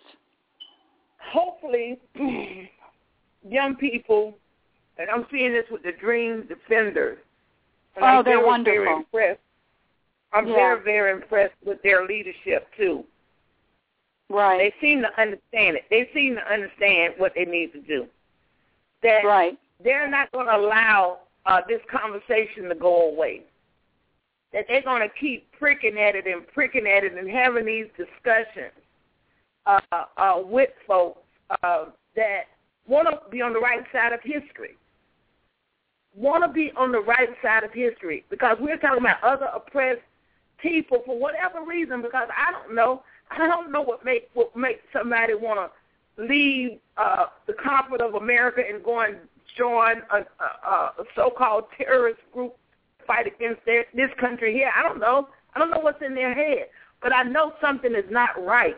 Hopefully, young people, and I'm seeing this with the Dream Defenders. And oh, I'm they're very, wonderful. Very impressed. I'm yeah. very, very impressed with their leadership, too. Right. They seem to understand it. They seem to understand what they need to do. That right. they're not going to allow uh, this conversation to go away. That they're going to keep pricking at it and pricking at it and having these discussions uh, uh, with folks uh, that want to be on the right side of history. Want to be on the right side of history because we're talking about other oppressed people for whatever reason, because I don't know. I don't know what make what makes somebody want to leave uh, the comfort of America and go and join a, a, a so-called terrorist group fight against their, this country here. I don't know. I don't know what's in their head. But I know something is not right.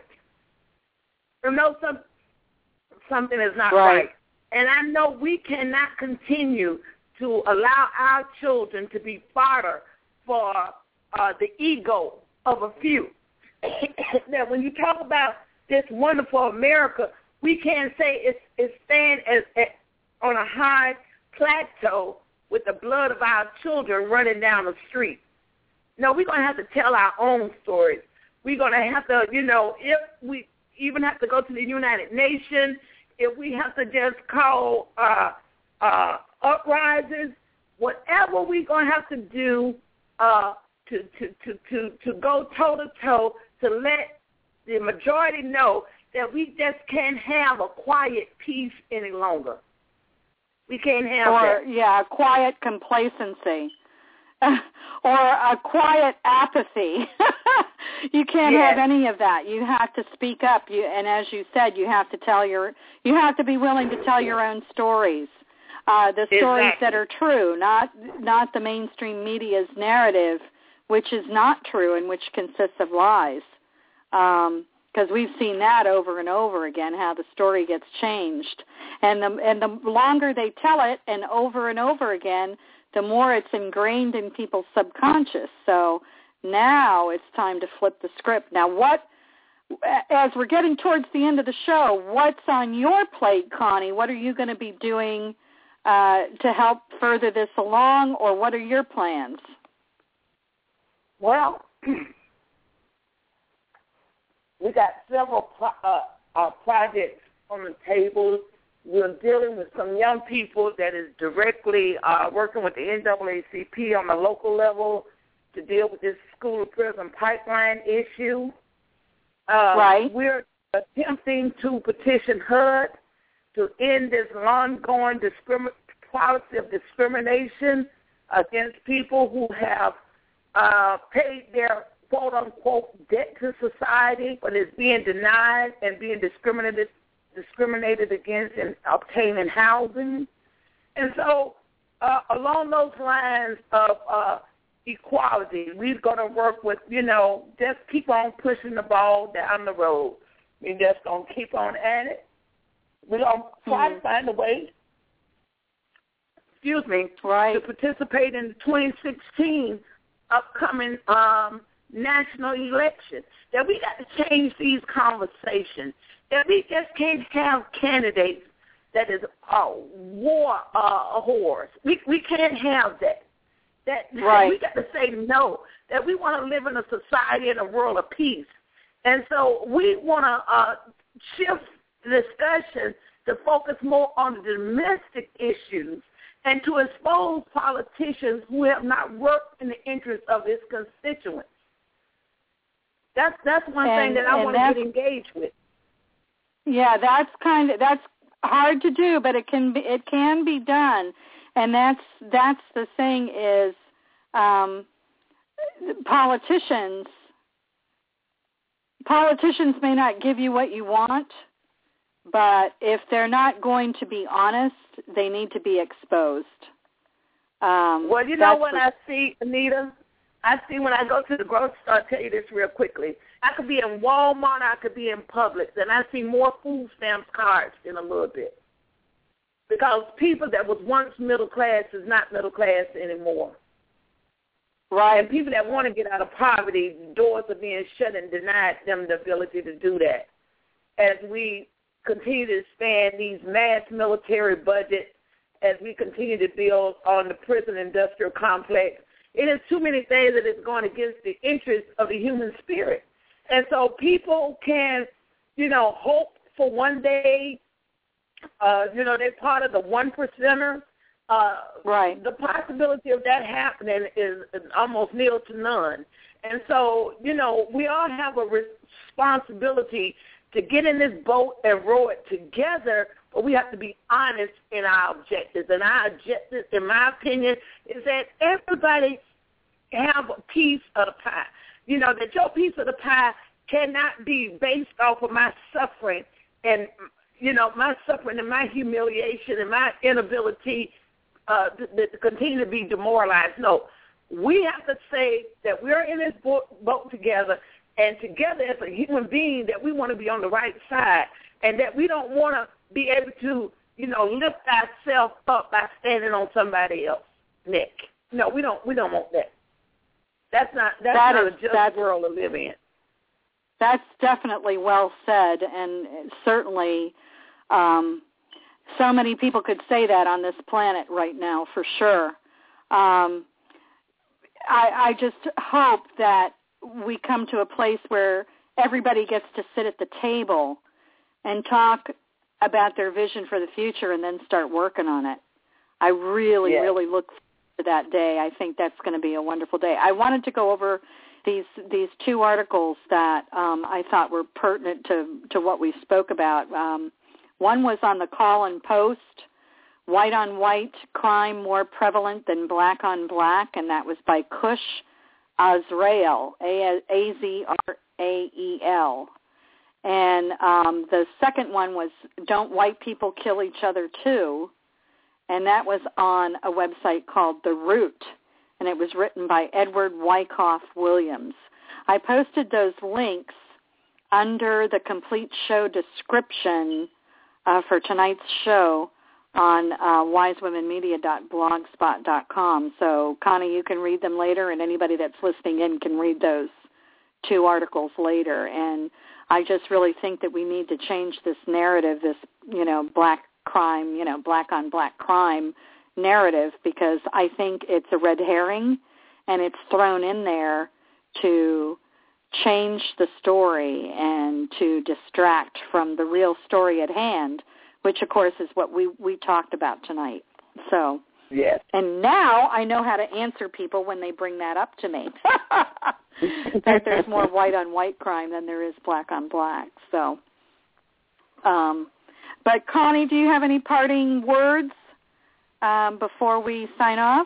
I know some, something is not right. right. And I know we cannot continue to allow our children to be fodder for uh, the ego of a few. Now, when you talk about this wonderful America, we can't say it's, it's staying as, as, on a high plateau with the blood of our children running down the street. No, we're going to have to tell our own stories. We're going to have to, you know, if we even have to go to the United Nations, if we have to just call uh, uh, uprisings, whatever we're going to have to do uh, to, to, to, to, to go toe-to-toe to let the majority know that we just can't have a quiet peace any longer. We can't have or, that. yeah, quiet complacency. Or a quiet apathy. You can't yes. have any of that. You have to speak up. You, and as you said, you have to tell your. You have to be willing to tell your own stories, uh, the stories exactly. that are true, not not the mainstream media's narrative, which is not true and which consists of lies. Because um, we've seen that over and over again, how the story gets changed, and the and the longer they tell it, and over and over again, the more it's ingrained in people's subconscious. So now it's time to flip the script. Now, what, as we're getting towards the end of the show, what's on your plate, Connie? What are you going to be doing uh, to help further this along, or what are your plans? Well, we got several pro- uh, uh, projects on the table. We're dealing with some young people that is directly uh, working with the N double A C P on the local level to deal with this school-to-prison pipeline issue. Uh, right. We're attempting to petition H U D to end this ongoing discrimin- policy of discrimination against people who have uh, paid their quote-unquote debt to society, but is being denied and being discriminated discriminated against in obtaining housing. And so uh, along those lines of uh, equality, we're going to work with, you know, just keep on pushing the ball down the road. We're just going to keep on at it. We're going to try mm-hmm. to find a way, excuse me, right. to participate in the twenty sixteen upcoming um, national election. That we got to change these conversations. That we just can't have candidates that is uh, war uh, whores. We we can't have that. That right. we got to say no. That we want to live in a society in a world of peace, and so we want to uh, shift the discussion to focus more on the domestic issues and to expose politicians who have not worked in the interest of its constituents. That's that's one and, thing that I want to get engaged with. Yeah, that's kind of that's hard to do, but it can be it can be done, and that's that's the thing is um, politicians politicians may not give you what you want, but if they're not going to be honest, they need to be exposed. Um, well, you know what the, I see, Anita? I see when I go to the grocery store, I'll tell you this real quickly. I could be in Walmart, I could be in Publix, and I see more food stamps cards in a little bit. Because people that was once middle class is not middle class anymore. Right. And people that want to get out of poverty, doors are being shut and denied them the ability to do that. As we continue to expand these mass military budgets, as we continue to build on the prison industrial complex, it is too many things that is going against the interests of the human spirit. And so people can, you know, hope for one day, uh, you know, they're part of the one percenter. Uh, right. The possibility of that happening is, is almost nil to none. And so, you know, we all have a responsibility to get in this boat and row it together, but we have to be honest in our objectives. And our objectives, in my opinion, is that everybody have a piece of the pie. You know, that your piece of the pie cannot be based off of my suffering and, you know, my suffering and my humiliation and my inability uh, to, to continue to be demoralized. No, we have to say that we're in this boat, boat together, and together as a human being that we want to be on the right side, and that we don't want to be able to, you know, lift ourselves up by standing on somebody else's neck. No, we don't. We don't want that. That's not. That's that not is, a just that's, world to live in. That's definitely well said, and certainly, um, so many people could say that on this planet right now, for sure. Um, I, I just hope that we come to a place where everybody gets to sit at the table and talk about their vision for the future and then start working on it. I really, yes. really look forward to that day. I think that's going to be a wonderful day. I wanted to go over these these two articles that um, I thought were pertinent to, to what we spoke about. Um, one was on the Call and Post, White on White Crime More Prevalent Than Black on Black, and that was by Kush Azrael, A Z R A E L. And um, the second one was Don't White People Kill Each Other Too? And that was on a website called The Root, and it was written by Edward Wyckoff Williams. I posted those links under the complete show description uh, for tonight's show on uh, wise women media dot blogspot dot com. So, Connie, you can read them later, and anybody that's listening in can read those two articles later. And I just really think that we need to change this narrative, this, you know, black crime, you know, black on black crime narrative, because I think it's a red herring, and it's thrown in there to change the story and to distract from the real story at hand, which, of course, is what we, we talked about tonight. So, yes. And now I know how to answer people when they bring that up to me, that there's more white-on-white crime than there is black-on-black. So, um, but, Connie, do you have any parting words um, before we sign off?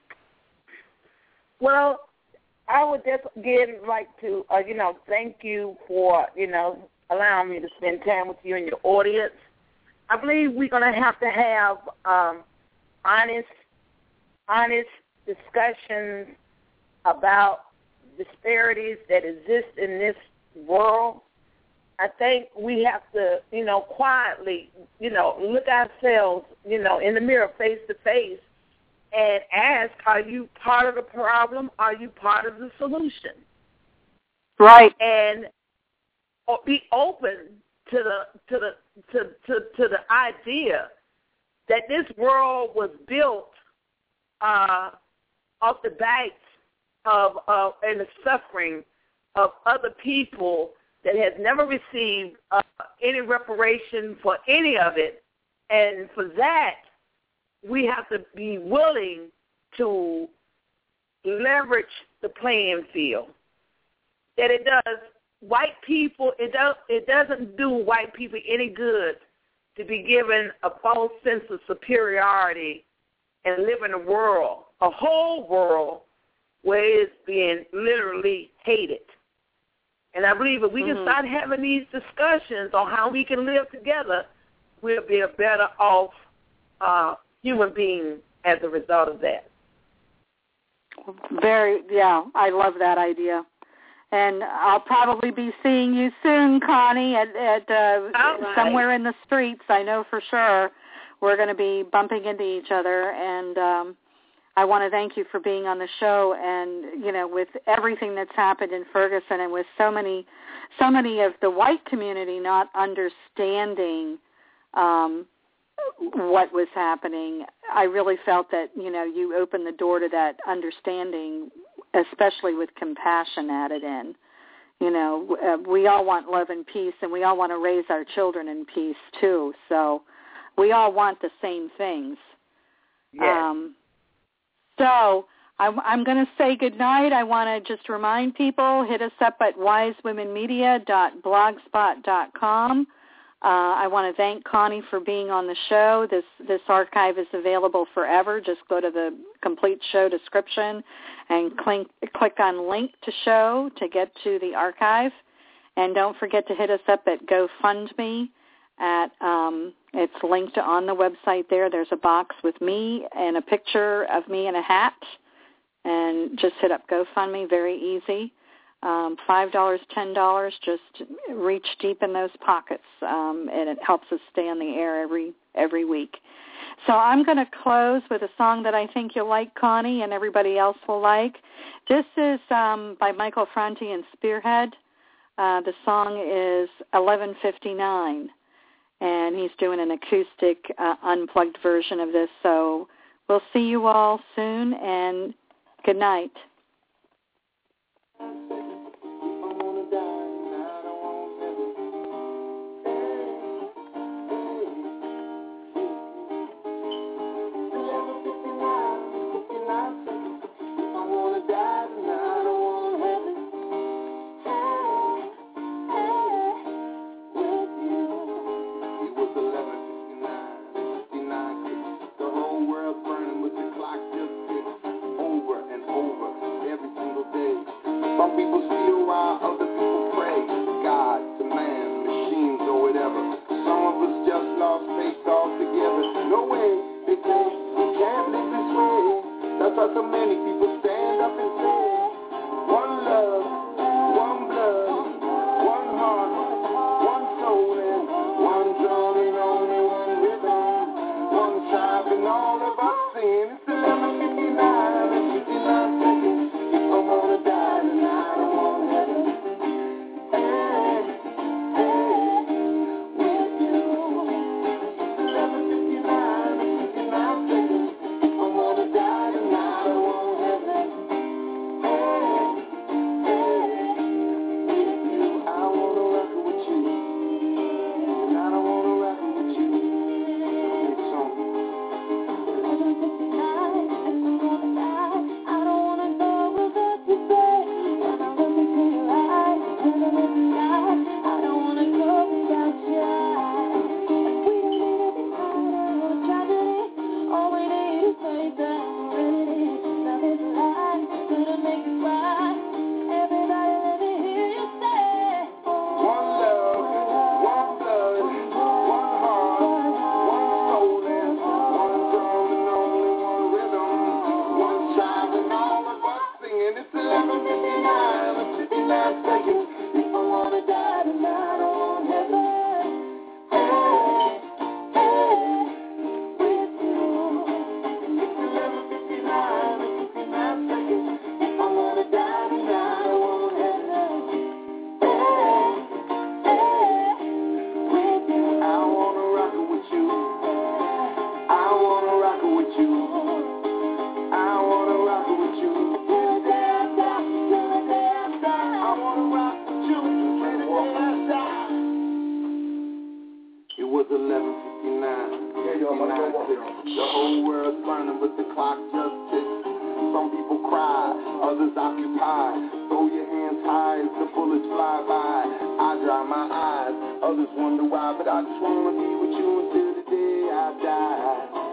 Well, I would just again like to, uh, you know, thank you for, you know, allowing me to spend time with you and your audience. I believe we're going to have to have um, honest, honest discussions about disparities that exist in this world. I think we have to, you know, quietly, you know, look ourselves, you know, in the mirror face to face and ask, are you part of the problem? Are you part of the solution? Right. And be open to the to the to, to, to the idea that this world was built uh, off the backs of uh, and the suffering of other people that has never received uh, any reparation for any of it, and for that we have to be willing to leverage the playing field. That it does white people, it, do, it doesn't do white people any good to be given a false sense of superiority and live in a world, a whole world, where it's being literally hated. And I believe if we mm-hmm. can start having these discussions on how we can live together, we'll be a better off uh, human being as a result of that. Very, yeah, I love that idea. And I'll probably be seeing you soon, Connie, at, at uh, right. somewhere in the streets. I know for sure we're going to be bumping into each other. And um, I want to thank you for being on the show. And, you know, with everything that's happened in Ferguson and with so many, so many of the white community not understanding um, what was happening, I really felt that, you know, you opened the door to that understanding, especially with compassion added in. You know, uh, we all want love and peace, and we all want to raise our children in peace, too. So we all want the same things. Yes. Um, so I'm, I'm going to say goodnight. I want to just remind people, hit us up at wise women media dot blogspot dot com. Uh, I want to thank Connie for being on the show. This this archive is available forever. Just go to the complete show description and click, click on link to show to get to the archive. And don't forget to hit us up at GoFundMe. At um, it's linked on the website there. There's a box with me and a picture of me in a hat. And just hit up GoFundMe, very easy. Um, five dollars, ten dollars, just reach deep in those pockets, um, and it helps us stay on the air every every week. So I'm going to close with a song that I think you'll like, Connie, and everybody else will like. This is um, by Michael Franti and Spearhead. Uh, the song is eleven fifty-nine, and he's doing an acoustic, uh, unplugged version of this. So we'll see you all soon, and good night. Some people steal while other people pray. God, to man, machines, or whatever. Some of us just lost faith altogether. No way, they say, we can't live this way. That's why so many people stand up and say, one love, one blood, one heart, one soul, and one drum and only one rhythm. One tribe and all of us singing. It's eleven fifty-nine and fifty-nine seconds. If I'm gonna die tonight, I want heaven. Hey, hey, with you. It's eleven fifty-nine and fifty-nine seconds. If I'm gonna die tonight, I want heaven. Hey, hey, with you. I wanna rock it with you. And I don't wanna rock it with you. It's song. eleven fifty-nine, if I'm gonna die, I don't wanna go without you, babe. When I look into your eyes, and I look inside, I don't wanna go without you. If we don't need it tonight, or a tragedy, all we need is faith that we're ready. Love is life, gonna make it right. Everybody let me hear you say, one love, one blood, one heart, one soul, and one drum and only one rhythm. One child and all of us singing. It's eleven fifty-nine and fifty-nine seconds. If I wanna die tonight, I want heaven. Hey, hey, with you. It's eleven fifty-nine and fifty-nine seconds. If I wanna die tonight, I want heaven. Hey, hey, with you. I wanna rock it with you. I wanna rock it with you. I wanna rock it with you. Till the day I die, till the day I die. I wanna rock with you till the day I die. It was eleven fifty-nine, fifty-nine seconds. The whole world's burning, but the clock just ticks. Some people cry, others occupy. Throw your hands high as the bullets fly by. wonder why, but I just wanna be with you until the day I die.